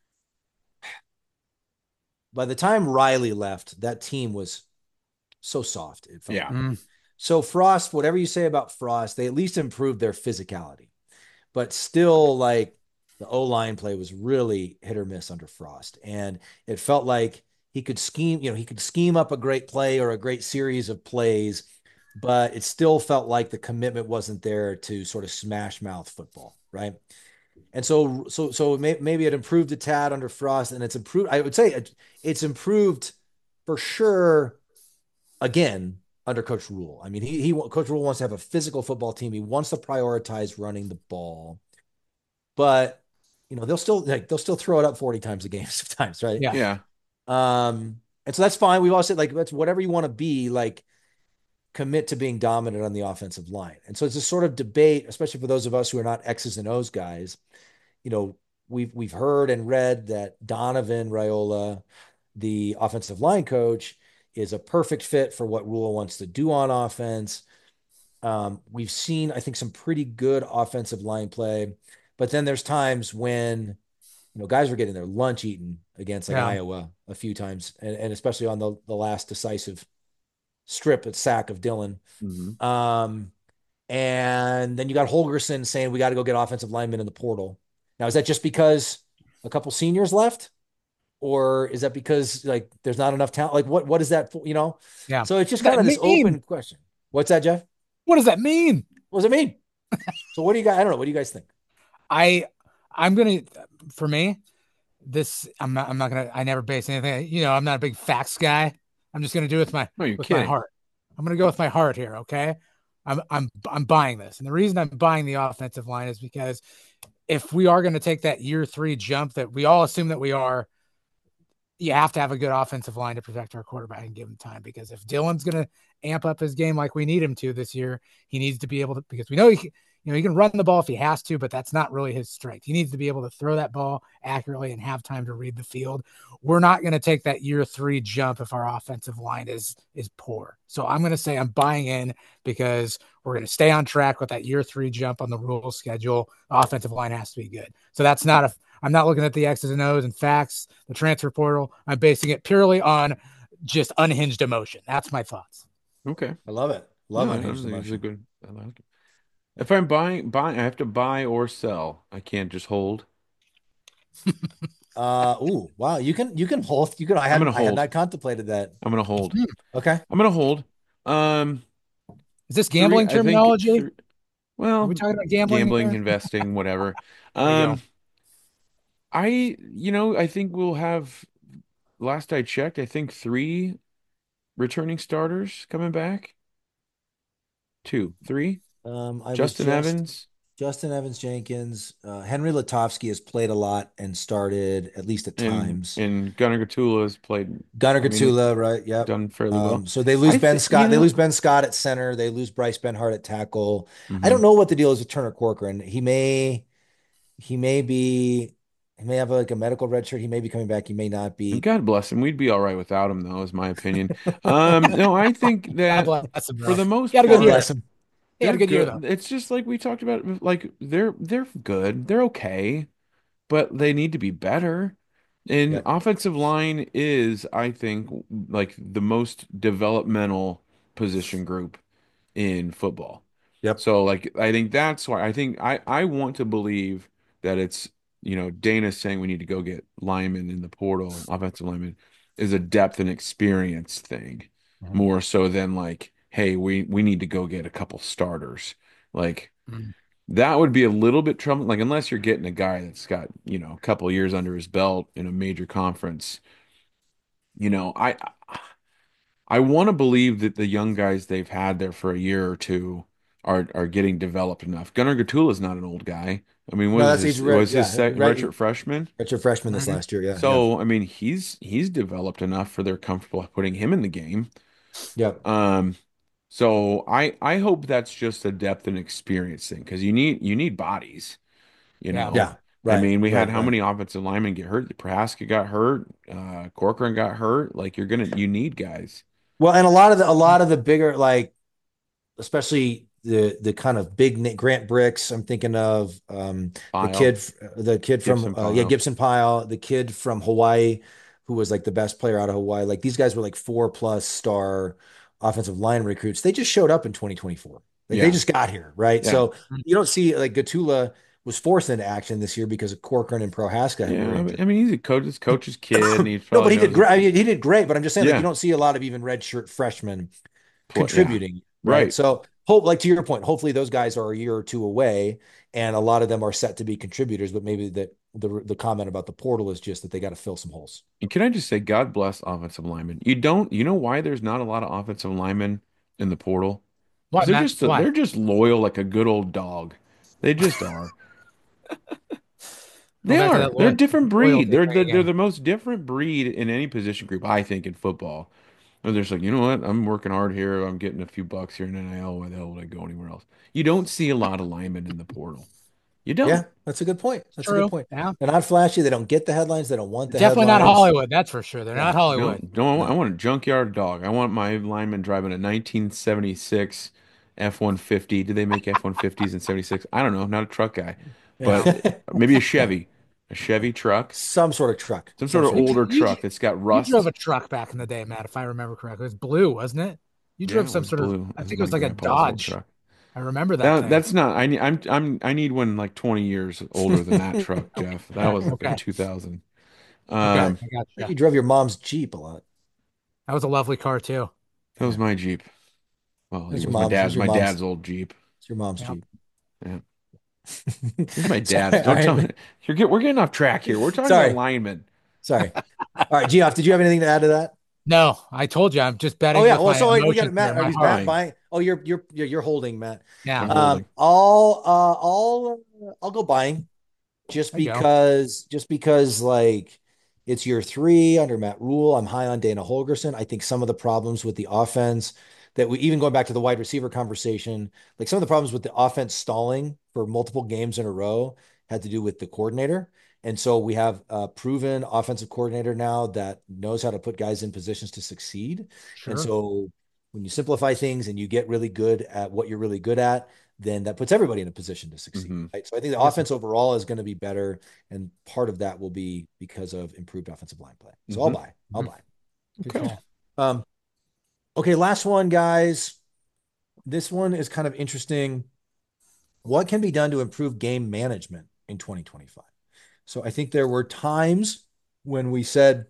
Speaker 2: by the time Riley left, that team was so soft, it felt
Speaker 3: Yeah.
Speaker 2: like.
Speaker 4: Mm.
Speaker 2: So Frost, whatever you say about Frost, they at least improved their physicality, but still like the O line play was really hit or miss under Frost, and it felt like he could scheme, you know, he could scheme up a great play or a great series of plays, but it still felt like the commitment wasn't there to sort of smash mouth football, right? And so, so, so may, maybe it improved a tad under Frost, and it's improved. I would say it, it's improved for sure again under Coach Rule. I mean, he he Coach Rule wants to have a physical football team. He wants to prioritize running the ball, but you know they'll still like they'll still throw it up forty times a game sometimes, right?
Speaker 4: Yeah.
Speaker 3: Yeah.
Speaker 2: Um, and so that's fine. We've all said like that's whatever you want to be, like commit to being dominant on the offensive line. And so it's a sort of debate, especially for those of us who are not X's and O's guys. You know, we've we've heard and read that Donovan Raiola, the offensive line coach, is a perfect fit for what Rule wants to do on offense. Um, we've seen, I think, some pretty good offensive line play, but then there's times when you know guys were getting their lunch eaten against like
Speaker 4: Yeah.
Speaker 2: Iowa a few times, and, and especially on the the last decisive strip at sack of Dylan.
Speaker 3: Hmm.
Speaker 2: Um, and then you got Holgerson saying we got to go get offensive linemen in the portal. Now, is that just because a couple seniors left? Or is that because like there's not enough talent? Like what what is that for, you know?
Speaker 4: Yeah.
Speaker 2: So it's just
Speaker 4: What
Speaker 2: kind
Speaker 4: does
Speaker 2: of
Speaker 4: that
Speaker 2: this
Speaker 4: mean?
Speaker 2: open question. What's that, Jeff?
Speaker 4: What does that mean?
Speaker 2: What does it mean? So what do you guys I don't know. What do you guys think?
Speaker 4: I I'm gonna for me, this I'm not I'm not gonna I never base anything. You know, I'm not a big facts guy. I'm just gonna do it with my
Speaker 3: No, you're
Speaker 4: with my
Speaker 3: kidding.
Speaker 4: heart. I'm gonna go with my heart here, okay? I'm I'm I'm buying this. And the reason I'm buying the offensive line is because if we are going to take that year three jump that we all assume that we are, you have to have a good offensive line to protect our quarterback and give him time. Because if Dylan's going to amp up his game like we need him to this year, he needs to be able to, because we know he can, you know, he can run the ball if he has to, but that's not really his strength. He needs to be able to throw that ball accurately and have time to read the field. We're not going to take that year three jump if our offensive line is is poor. So I'm going to say I'm buying in because we're going to stay on track with that year three jump on the rule schedule. The offensive line has to be good. So that's not a, I'm not looking at the X's and O's and facts, the transfer portal. I'm basing it purely on just unhinged emotion. That's my thoughts.
Speaker 3: Okay.
Speaker 2: I love it. Love
Speaker 3: No,
Speaker 2: unhinged
Speaker 3: no, these are
Speaker 2: emotion.
Speaker 3: good. I like it. If I'm buying, buying, I have to buy or sell. I can't just hold.
Speaker 2: Uh ooh, wow. You can you can hold you can I
Speaker 3: I'm gonna
Speaker 2: hadn't I had
Speaker 3: hold.
Speaker 2: not contemplated that.
Speaker 3: I'm gonna hold.
Speaker 4: Hmm.
Speaker 2: Okay.
Speaker 3: I'm gonna hold. Um,
Speaker 4: Is this
Speaker 3: three.
Speaker 4: gambling
Speaker 3: I think
Speaker 4: terminology?
Speaker 3: three.
Speaker 4: Are
Speaker 3: Well,
Speaker 4: we talking about gambling
Speaker 3: gambling,
Speaker 4: here?
Speaker 3: investing, whatever.
Speaker 4: There you go.
Speaker 3: Um, I, you know, I think we'll have. Last I checked, I think three returning starters coming back. Two, three.
Speaker 2: Um I was
Speaker 3: Justin
Speaker 2: just
Speaker 3: Evans.
Speaker 2: Justin Evans Jenkins, uh, Henry Lutovsky has played a lot and started at least at
Speaker 3: And
Speaker 2: times.
Speaker 3: and Gunnar Gatula has played,
Speaker 2: Gunnar
Speaker 3: I mean,
Speaker 2: Gatula, right? Yep.
Speaker 3: done fairly well.
Speaker 2: Um, so they lose
Speaker 3: I
Speaker 2: Ben
Speaker 3: think, you
Speaker 2: Scott. They
Speaker 3: know,
Speaker 2: lose Ben Scott at center. They lose Bryce Benhart at tackle. I don't
Speaker 3: mhm.
Speaker 2: know what the deal is with Turner Corcoran. He may, he may be, he may have like a medical red shirt. He may be coming back. He may not
Speaker 3: And
Speaker 2: be.
Speaker 3: God bless him. We'd be all right without him, though, is my opinion. Um, no, I think
Speaker 4: God
Speaker 3: that
Speaker 4: bless him,
Speaker 3: for
Speaker 4: bro.
Speaker 3: the most
Speaker 4: He had a good
Speaker 2: God
Speaker 4: year.
Speaker 2: bless
Speaker 3: part,
Speaker 2: him.
Speaker 4: He had
Speaker 3: they're
Speaker 4: a good year though.
Speaker 3: good. It's just like we talked about, like they're they're good. They're okay, but they need to be better. And
Speaker 2: Yep.
Speaker 3: offensive line is, I think, like the most developmental position group in football.
Speaker 2: Yep.
Speaker 3: So like I think that's why I think I I want to believe that it's, you know, Dana saying we need to go get linemen in the portal, offensive linemen, is a depth and experience thing
Speaker 2: Mhm.
Speaker 3: more so than like, hey, we we need to go get a couple starters. Like
Speaker 4: Mm.
Speaker 3: that would be a little bit troubling. Like unless you're getting a guy that's got, you know, a couple of years under his belt in a major conference, you know, I I want to believe that the young guys they've had there for a year or two are are getting developed enough. Gunnar Gatula is not an old guy. I mean,
Speaker 2: No,
Speaker 3: was
Speaker 2: that's he's
Speaker 3: this
Speaker 2: red.
Speaker 3: was his
Speaker 2: Yeah,
Speaker 3: sec
Speaker 2: right.
Speaker 3: redshirt freshman?
Speaker 2: Redshirt freshman this
Speaker 4: Mhm.
Speaker 2: last year. Yeah. Yeah.
Speaker 3: So, I mean, he's he's developed enough for they're comfortable putting him in the game.
Speaker 2: Yep.
Speaker 3: Um, so I I hope that's just a depth and experience thing because you need you need bodies, you
Speaker 4: Yeah.
Speaker 3: know.
Speaker 2: Yeah.
Speaker 3: I
Speaker 2: Right.
Speaker 3: mean, we had
Speaker 2: Right.
Speaker 3: how
Speaker 2: Right.
Speaker 3: many offensive linemen get hurt? Prohaska got hurt, uh, Corcoran got hurt. Like you're gonna you need guys.
Speaker 2: Well, and a lot of the a lot of the bigger like especially the the kind of big na- Grant Bricks. I'm thinking of um, the
Speaker 3: File,
Speaker 2: kid, the kid from
Speaker 3: Gibson
Speaker 2: uh, yeah
Speaker 3: Pyle.
Speaker 2: Gibson Pyle, the kid from Hawaii, who was like the best player out of Hawaii. Like these guys were like four plus star offensive line recruits. They just showed up in twenty twenty-four. Like they
Speaker 3: Yeah.
Speaker 2: just got here, right?
Speaker 3: Yeah.
Speaker 2: So you don't see like Gatula was forced into action this year because of Corcoran and Prohaska
Speaker 3: Yeah,
Speaker 2: were
Speaker 3: I mean,
Speaker 2: injured.
Speaker 3: I mean, he's a coach, his coach's kid, and he
Speaker 2: No, but
Speaker 3: probably
Speaker 2: he did
Speaker 3: knows his
Speaker 2: great. I mean, he did great. But I'm just saying, like, you
Speaker 3: yeah,
Speaker 2: don't see a lot of even redshirt freshmen
Speaker 3: play, yeah,
Speaker 2: contributing, right?
Speaker 3: right.
Speaker 2: So hope, like to your point, hopefully those guys are a year or two away, and a lot of them are set to be contributors. But maybe that the the comment about the portal is just that they got to fill some holes.
Speaker 3: And can I just say, God bless offensive linemen. You don't, you know why there's not a lot of offensive linemen in the portal? Because
Speaker 4: Why,
Speaker 3: they're
Speaker 4: Matt?
Speaker 3: just
Speaker 4: Why?
Speaker 3: they're just loyal like a good old dog. They just are.
Speaker 4: Go
Speaker 3: They
Speaker 4: back to
Speaker 3: are.
Speaker 4: that
Speaker 3: They're a
Speaker 4: loyal,
Speaker 3: different breed.
Speaker 4: loyalty
Speaker 3: They're
Speaker 4: thing
Speaker 3: the, they're
Speaker 4: again.
Speaker 3: the most different breed in any position group, I think, in football. Where they're just like, you know what? I'm working hard here. I'm getting a few bucks here in N I L. Why the hell would I go anywhere else? You don't see a lot of linemen in the portal. You
Speaker 2: Yeah,
Speaker 3: don't.
Speaker 2: that's a good point. That's a good
Speaker 4: True.
Speaker 2: point.
Speaker 4: Yeah.
Speaker 2: They're not flashy. They don't get the headlines. They don't want the
Speaker 4: Definitely not
Speaker 2: headlines.
Speaker 4: Hollywood. That's for sure. They're not
Speaker 2: No,
Speaker 3: No,
Speaker 4: Hollywood.
Speaker 3: don't. I want, I
Speaker 2: no.
Speaker 3: want a junkyard dog. I want my lineman driving a nineteen seventy-six F one fifty. Did they make F one fifties in seventy-six? I don't know. Not a truck guy, but
Speaker 2: Yeah.
Speaker 3: maybe a
Speaker 2: Yeah.
Speaker 3: Chevy, a Chevy truck,
Speaker 2: Some sort of truck.
Speaker 3: some
Speaker 2: Some
Speaker 3: sort of
Speaker 2: sort of
Speaker 4: You,
Speaker 2: truck.
Speaker 3: older
Speaker 4: you,
Speaker 3: truck that's got
Speaker 4: you drove
Speaker 3: rust.
Speaker 4: a truck back in the day, Matt, if I remember correctly. It was blue, wasn't it? You
Speaker 3: Yeah,
Speaker 4: drove
Speaker 3: it
Speaker 4: some
Speaker 3: was
Speaker 4: sort of,
Speaker 3: blue.
Speaker 4: I
Speaker 3: It was
Speaker 4: think it
Speaker 3: my
Speaker 4: was like a
Speaker 3: grandpa's old
Speaker 4: Dodge.
Speaker 3: truck.
Speaker 4: I remember that
Speaker 3: That
Speaker 4: thing.
Speaker 3: that's not. I need. I'm. I'm. I need one like twenty years older than that truck,
Speaker 4: Okay.
Speaker 3: Jeff. That was like a
Speaker 4: Okay.
Speaker 3: two thousand.
Speaker 4: Okay.
Speaker 2: I
Speaker 3: Um,
Speaker 4: I
Speaker 2: thought
Speaker 4: gotcha.
Speaker 2: you drove your mom's Jeep a lot.
Speaker 4: That was a lovely car too.
Speaker 3: that was
Speaker 2: Yeah.
Speaker 3: my Jeep. Well, it
Speaker 2: That's your
Speaker 3: was my
Speaker 2: mom's. That's
Speaker 3: dad.
Speaker 2: your
Speaker 3: My
Speaker 2: mom's.
Speaker 3: dad's old Jeep.
Speaker 2: It's your mom's
Speaker 4: Yeah.
Speaker 2: Jeep.
Speaker 3: Yeah. This is my
Speaker 2: Sorry.
Speaker 3: dad's.
Speaker 2: All
Speaker 3: Don't tell me
Speaker 2: right.
Speaker 3: you're get. We're getting off track here. We're talking about
Speaker 2: Sorry.
Speaker 3: linemen.
Speaker 2: Sorry. All right, Geoff, did you have anything to add to that?
Speaker 4: No, I told you I'm just
Speaker 2: Oh
Speaker 4: betting
Speaker 2: yeah.
Speaker 4: with
Speaker 2: Well,
Speaker 4: my
Speaker 2: so like, we got
Speaker 4: emotions
Speaker 2: it,
Speaker 4: here
Speaker 2: Matt.
Speaker 4: in
Speaker 2: Are
Speaker 4: my
Speaker 2: you
Speaker 3: I'm
Speaker 4: heart.
Speaker 2: bat
Speaker 3: buying.
Speaker 2: buying? Oh, you're you're you're you're holding, Matt.
Speaker 4: Yeah.
Speaker 3: I'm
Speaker 2: Um,
Speaker 3: holding.
Speaker 2: I'll uh, I'll uh, I'll go buying just
Speaker 4: There you go.
Speaker 2: because just because like it's year three under Matt Rule. I'm high on Dana Holgerson. I think some of the problems with the offense that we even going back to the wide receiver conversation, like some of the problems with the offense stalling for multiple games in a row had to do with the coordinator. And so we have a proven offensive coordinator now that knows how to put guys in positions to succeed. And
Speaker 4: Sure.
Speaker 2: so when you simplify things and you get really good at what you're really good at, then that puts everybody in a position to succeed.
Speaker 3: Hmm.
Speaker 2: Right. So I think the
Speaker 4: Yes, sir.
Speaker 2: offense overall is going to be better. And part of that will be because of improved offensive line play. So I'll
Speaker 3: Hmm.
Speaker 2: buy. I'll
Speaker 4: Mhm.
Speaker 2: buy.
Speaker 4: Good
Speaker 3: Okay.
Speaker 4: call.
Speaker 2: Um, okay, last one, guys. This one is kind of interesting. What can be done to improve game management in twenty twenty-five? So I think there were times when we said,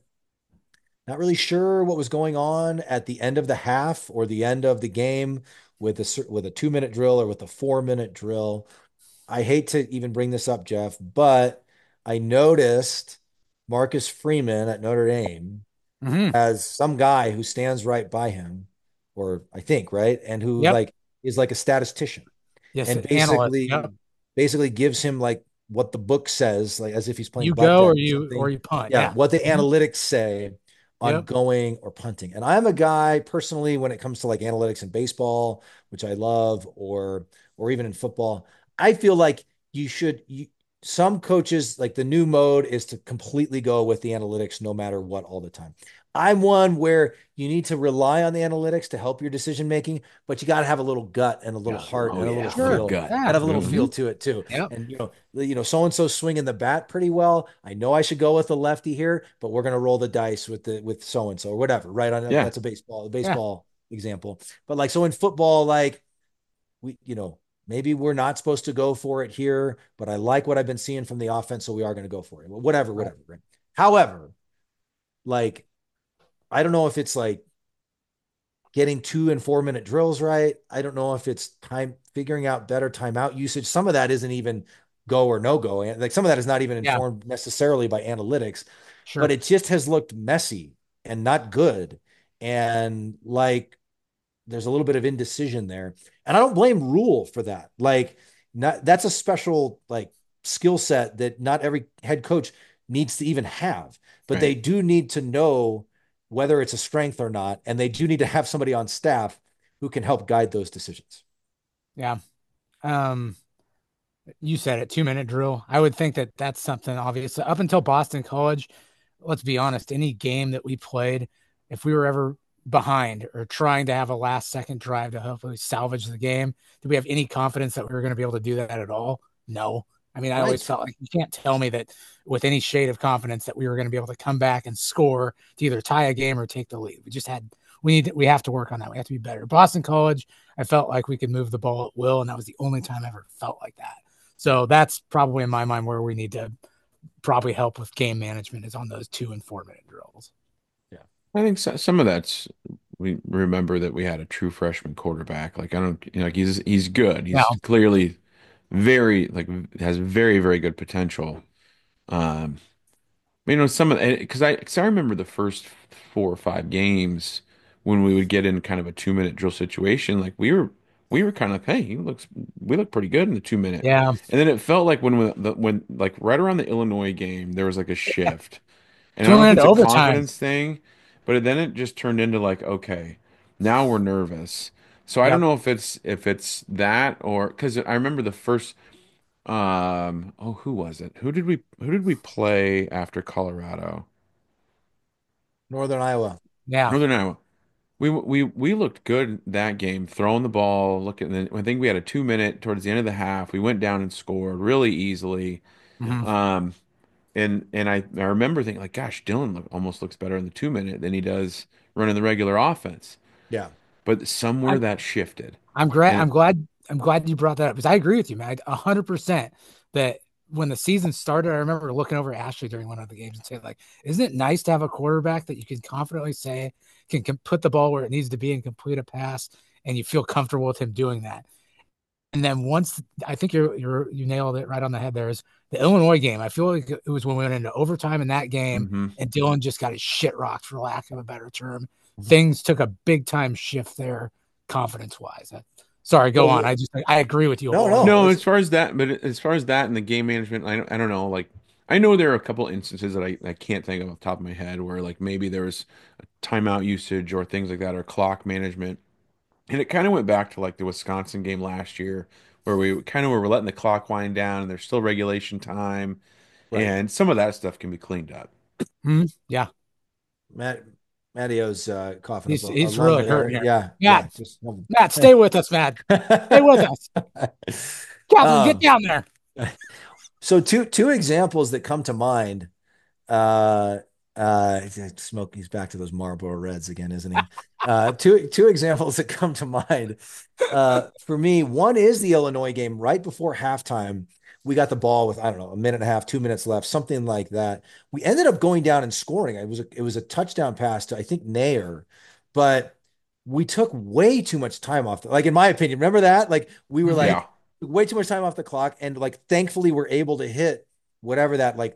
Speaker 2: not really sure what was going on at the end of the half or the end of the game with a with a two minute drill or with a four minute drill. I hate to even bring this up, Jeff, but I noticed Marcus Freeman at Notre Dame
Speaker 4: Hmm.
Speaker 2: has some guy who stands right by him, or I think, right? And who
Speaker 4: Yep.
Speaker 2: like is like a statistician.
Speaker 4: Yes.
Speaker 2: And
Speaker 4: Analyst.
Speaker 2: basically,
Speaker 4: Yep.
Speaker 2: basically gives him like what the book says, like as if he's playing
Speaker 4: You
Speaker 2: butt
Speaker 4: go
Speaker 2: deck
Speaker 4: or
Speaker 2: or
Speaker 4: you or
Speaker 2: something.
Speaker 4: you punt.
Speaker 2: Yeah,
Speaker 4: Yeah.
Speaker 2: what the
Speaker 4: Mhm.
Speaker 2: analytics say on
Speaker 4: Yep.
Speaker 2: going or punting. And I'm a guy personally when it comes to like analytics in baseball, which I love, or or even in football, I feel like you should you some coaches like the new mode is to completely go with the analytics no matter what all the time. I'm one where you need to rely on the analytics to help your decision making, but you got to have a little gut and a little
Speaker 3: Yeah.
Speaker 2: heart
Speaker 3: Oh
Speaker 2: and a little
Speaker 3: yeah, a little
Speaker 4: Sure.
Speaker 2: feel.
Speaker 3: gut.
Speaker 2: Got to
Speaker 4: Yeah.
Speaker 2: have a little
Speaker 3: Hmm.
Speaker 2: feel
Speaker 4: Mhm.
Speaker 2: to it too.
Speaker 4: Yep.
Speaker 2: And you know, you know, so and so swinging the bat pretty well. I know I should go with the lefty here, but we're gonna roll the dice with the with so and so or whatever. Right on
Speaker 3: Yeah.
Speaker 2: that's a baseball a
Speaker 4: Yeah.
Speaker 2: baseball example. But like so in football, like we you know maybe we're not supposed to go for it here, but I like what I've been seeing from the offense, so we are going to go for it. Whatever,
Speaker 4: Right.
Speaker 2: whatever. Right. However, like I don't know if it's like getting two and four minute drills right. I don't know if it's time figuring out better timeout usage. Some of that isn't even go or no go. And like some of that is not even
Speaker 4: Yeah.
Speaker 2: informed necessarily by analytics, but
Speaker 4: Sure.
Speaker 2: it just has looked messy and not good. And like there's a little bit of indecision there. And I don't blame Rule for that. Like not that's a special like skill set that not every head coach needs to even have, but
Speaker 3: Right.
Speaker 2: they do need to know whether it's a strength or not, and they do need to have somebody on staff who can help guide those decisions.
Speaker 4: Yeah. Um, you said it, two minute drill. I would think that that's something obvious. Up until Boston College, let's be honest, any game that we played, if we were ever behind or trying to have a last second drive to hopefully salvage the game, did we have any confidence that we were going to be able to do that at all? No. I mean, I always
Speaker 2: Right.
Speaker 4: felt like you can't tell me that with any shade of confidence that we were going to be able to come back and score to either tie a game or take the lead. We just had we need we have to work on that. We have to be better. Boston College, I felt like we could move the ball at will, and that was the only time I ever felt like that. So that's probably in my mind where we need to probably help with game management is on those two and four minute drills.
Speaker 2: Yeah.
Speaker 3: I think so, some of that's we remember that we had a true freshman quarterback. Like I don't, you know, like he's he's good.
Speaker 4: Yeah.
Speaker 3: He's clearly very like has very very good potential. Um, you know, some of because I because I remember the first four or five games when we would get in kind of a two minute drill situation, like we were we were kind of like, hey, he looks we look pretty good in the two minute,
Speaker 4: Yeah.
Speaker 3: and then it felt like when we, the, when like right around the Illinois game there was like a shift, and I
Speaker 4: Two
Speaker 3: don't know if
Speaker 4: minute
Speaker 3: it's a
Speaker 4: overtime.
Speaker 3: confidence thing, but then it just turned into like, okay, now we're nervous. So I don't
Speaker 4: Yep.
Speaker 3: know if it's if it's that or because I remember the first um oh who was it? Who did we who did we play after Colorado?
Speaker 2: Northern Iowa.
Speaker 4: Yeah.
Speaker 3: Northern Iowa. We we we looked good that game, throwing the ball. Looking, I think we had a two minute towards the end of the half. We went down and scored really easily.
Speaker 2: Yeah.
Speaker 4: Mhm.
Speaker 3: Um, and and I I remember thinking like, gosh, Dylan look, almost looks better in the two minute than he does running the regular offense.
Speaker 2: Yeah.
Speaker 3: But somewhere
Speaker 4: I'm
Speaker 3: that shifted,
Speaker 4: I'm glad
Speaker 3: and
Speaker 4: I'm
Speaker 3: it,
Speaker 4: glad I'm glad you brought that up because I agree with you, man. A hundred percent that when the season started, I remember looking over at Ashley during one of the games and saying, like, isn't it nice to have a quarterback that you can confidently say can, can put the ball where it needs to be and complete a pass and you feel comfortable with him doing that? And then once I think you're you're you nailed it right on the head there is the Illinois game. I feel like it was when we went into overtime in that game
Speaker 3: hmm
Speaker 4: and Dylan just got his shit rocked for lack of a better term.
Speaker 2: Mhm.
Speaker 4: Things took a big time shift there confidence wise. Sorry, go on.
Speaker 2: Well,
Speaker 4: I just I agree with you
Speaker 2: no, no.
Speaker 3: no,
Speaker 4: wholeheartedly.
Speaker 3: as far as that, but as far as that and the game management, I don't, I don't know. Like, I know there are a couple instances that I, I can't think of off the top of my head where like maybe there was timeout usage or things like that or clock management. And it kind of went back to like the Wisconsin game last year where we kind of were letting the clock wind down and there's still regulation time
Speaker 2: Right.
Speaker 3: and some of that stuff can be cleaned up.
Speaker 4: Mhm. Yeah,
Speaker 2: Matt Mattio's uh, coughing up
Speaker 4: he's
Speaker 2: a, a
Speaker 4: he's
Speaker 2: lung
Speaker 4: really hurt
Speaker 2: there.
Speaker 4: here.
Speaker 2: Yeah, yeah.
Speaker 4: Matt,
Speaker 2: Just
Speaker 4: Matt, stay with us, Matt. Stay with us. Catherine, get
Speaker 2: um,
Speaker 4: down there.
Speaker 2: so two two examples that come to mind. Uh, uh, smoke. He's back to those Marlboro Reds again, isn't he? Uh, two two examples that come to mind. Uh, for me, one is the Illinois game right before halftime. We got the ball with I don't know a minute and a half, two minutes left, something like that. We ended up going down and scoring. It was a, it was a touchdown pass to I think Nair, but we took way too much time off. The, like in my opinion, remember that? Like we were
Speaker 4: Mhm.
Speaker 3: Yeah.
Speaker 2: like way too much time off the clock, and like thankfully we're able to hit whatever that like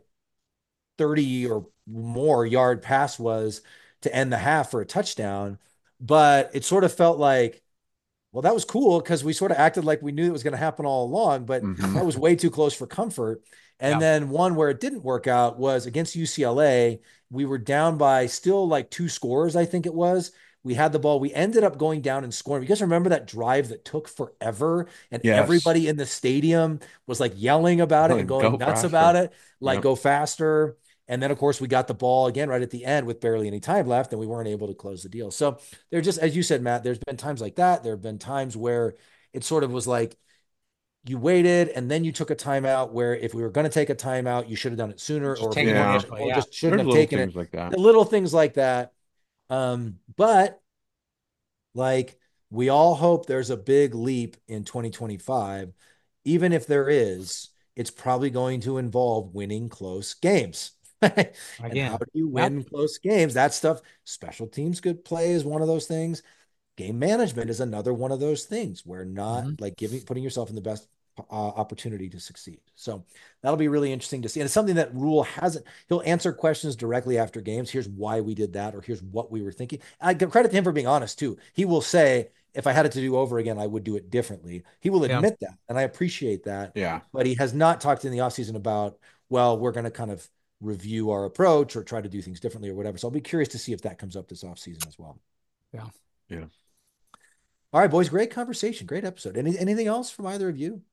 Speaker 2: thirty or more yard pass was to end the half for a touchdown. But it sort of felt like Well, that was cool because we sort of acted like we knew it was going to happen all along, but
Speaker 3: Mhm.
Speaker 2: that was way too close for comfort. And
Speaker 4: Yeah.
Speaker 2: then one where it didn't work out was against U C L A. We were down by still like two scores, I think it was. We had the ball. We ended up going down and scoring. You guys remember that drive that took forever and
Speaker 3: Yes.
Speaker 2: everybody in the stadium was like yelling about it and
Speaker 3: Go
Speaker 2: going nuts
Speaker 3: faster.
Speaker 2: about it, like
Speaker 3: Yep.
Speaker 2: go faster. And then, of course, we got the ball again right at the end with barely any time left, and we weren't able to close the deal. So there just, as you said, Matt, there's been times like that. There have been times where it sort of was like you waited and then you took a timeout where if we were going to take a timeout, you should have done it sooner,
Speaker 4: Just
Speaker 2: or,
Speaker 4: take
Speaker 3: it
Speaker 2: or
Speaker 3: initially,
Speaker 2: or
Speaker 4: yeah.
Speaker 2: just shouldn't
Speaker 3: There's
Speaker 2: have
Speaker 3: little
Speaker 2: taken
Speaker 3: things
Speaker 2: it.
Speaker 3: like that.
Speaker 2: The little things like that. Um, but like we all hope there's a big leap in twenty twenty-five. Even if there is, it's probably going to involve winning close games. And how
Speaker 4: Again.
Speaker 2: do you
Speaker 4: Yep.
Speaker 2: win close games? That stuff, special teams good play is one of those things. Game management is another one of those things where not
Speaker 4: Mhm.
Speaker 2: like giving, putting yourself in the best uh, opportunity to succeed. So that'll be really interesting to see. And it's something that Rule hasn't, he'll answer questions directly after games. Here's why we did that, or here's what we were thinking. I give credit to him for being honest too. He will say, if I had it to do over again, I would do it differently. He will
Speaker 4: Yeah.
Speaker 2: admit that. And I appreciate that.
Speaker 3: Yeah.
Speaker 2: But he has not talked in the offseason about, well, we're going to kind of review our approach or try to do things differently or whatever. So I'll be curious to see if that comes up this offseason as well.
Speaker 4: Yeah.
Speaker 3: Yeah.
Speaker 2: All right, boys. Great conversation. Great episode. Any anything else from either of you?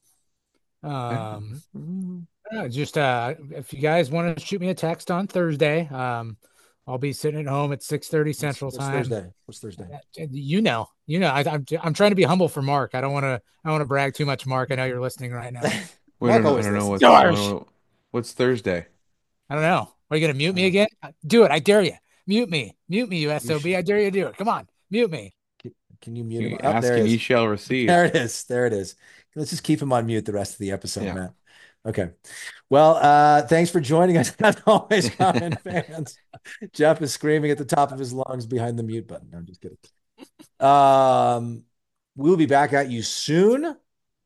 Speaker 4: Um,
Speaker 3: Mhm.
Speaker 4: uh, just uh, if you guys want to shoot me a text on Thursday, um, I'll be sitting at home at six thirty Central
Speaker 2: What's, what's
Speaker 4: Time.
Speaker 2: Thursday? What's Thursday?
Speaker 4: Uh, You know, you know, I, I'm I'm trying to be humble for Mark. I don't want to I don't want to brag too much, Mark. I know you're listening right now.
Speaker 3: We
Speaker 2: Mark
Speaker 3: don't know, I
Speaker 2: always
Speaker 3: don't know
Speaker 2: listens.
Speaker 3: what's,
Speaker 4: George!
Speaker 3: I don't know- what's Thursday.
Speaker 4: I don't know. Are you gonna mute me
Speaker 2: Uh,
Speaker 4: again? Do it. I dare you. Mute me. Mute me, you
Speaker 2: You
Speaker 4: S O B.
Speaker 2: should-
Speaker 4: I dare you to do it. Come on. Mute me.
Speaker 2: Can, can you mute
Speaker 3: You
Speaker 2: him? Oh,
Speaker 3: ask
Speaker 2: there it
Speaker 3: and ye
Speaker 2: is.
Speaker 3: shall receive.
Speaker 2: There it is. There it is. Let's just keep him on mute the rest of the episode,
Speaker 3: Yeah.
Speaker 2: Matt. Okay. Well, uh, thanks for joining us. As always, common fans. Jeff is screaming at the top of his lungs behind the mute button. No, I'm just kidding. Um, we'll be back at you soon.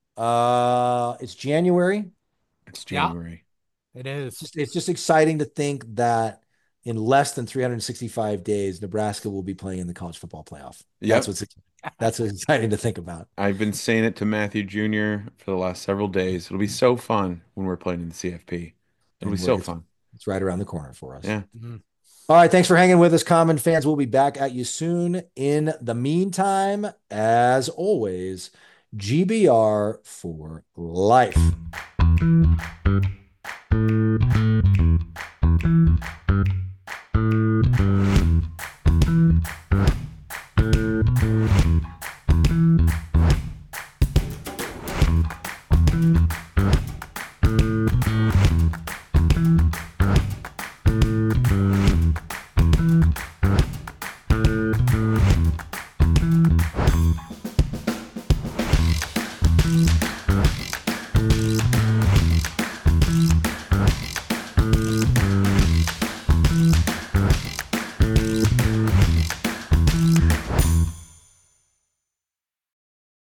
Speaker 2: Uh, it's January.
Speaker 3: It's
Speaker 4: Yeah.
Speaker 3: January.
Speaker 4: It
Speaker 2: It's
Speaker 4: is.
Speaker 2: just, it's just exciting to think that in less than three hundred sixty-five days, Nebraska will be playing in the college football playoff.
Speaker 3: Yep.
Speaker 2: That's what's that's what's exciting to think about.
Speaker 3: I've been saying it to Matthew Junior for the last several days. It'll be so fun when we're playing in the C F P. It'll
Speaker 2: And
Speaker 3: be so
Speaker 2: it's-
Speaker 3: fun.
Speaker 2: It's right around the corner for us.
Speaker 3: Yeah.
Speaker 4: Mhm.
Speaker 2: All right. Thanks for hanging with us, common fans. We'll be back at you soon. In the meantime, as always, G B R for life.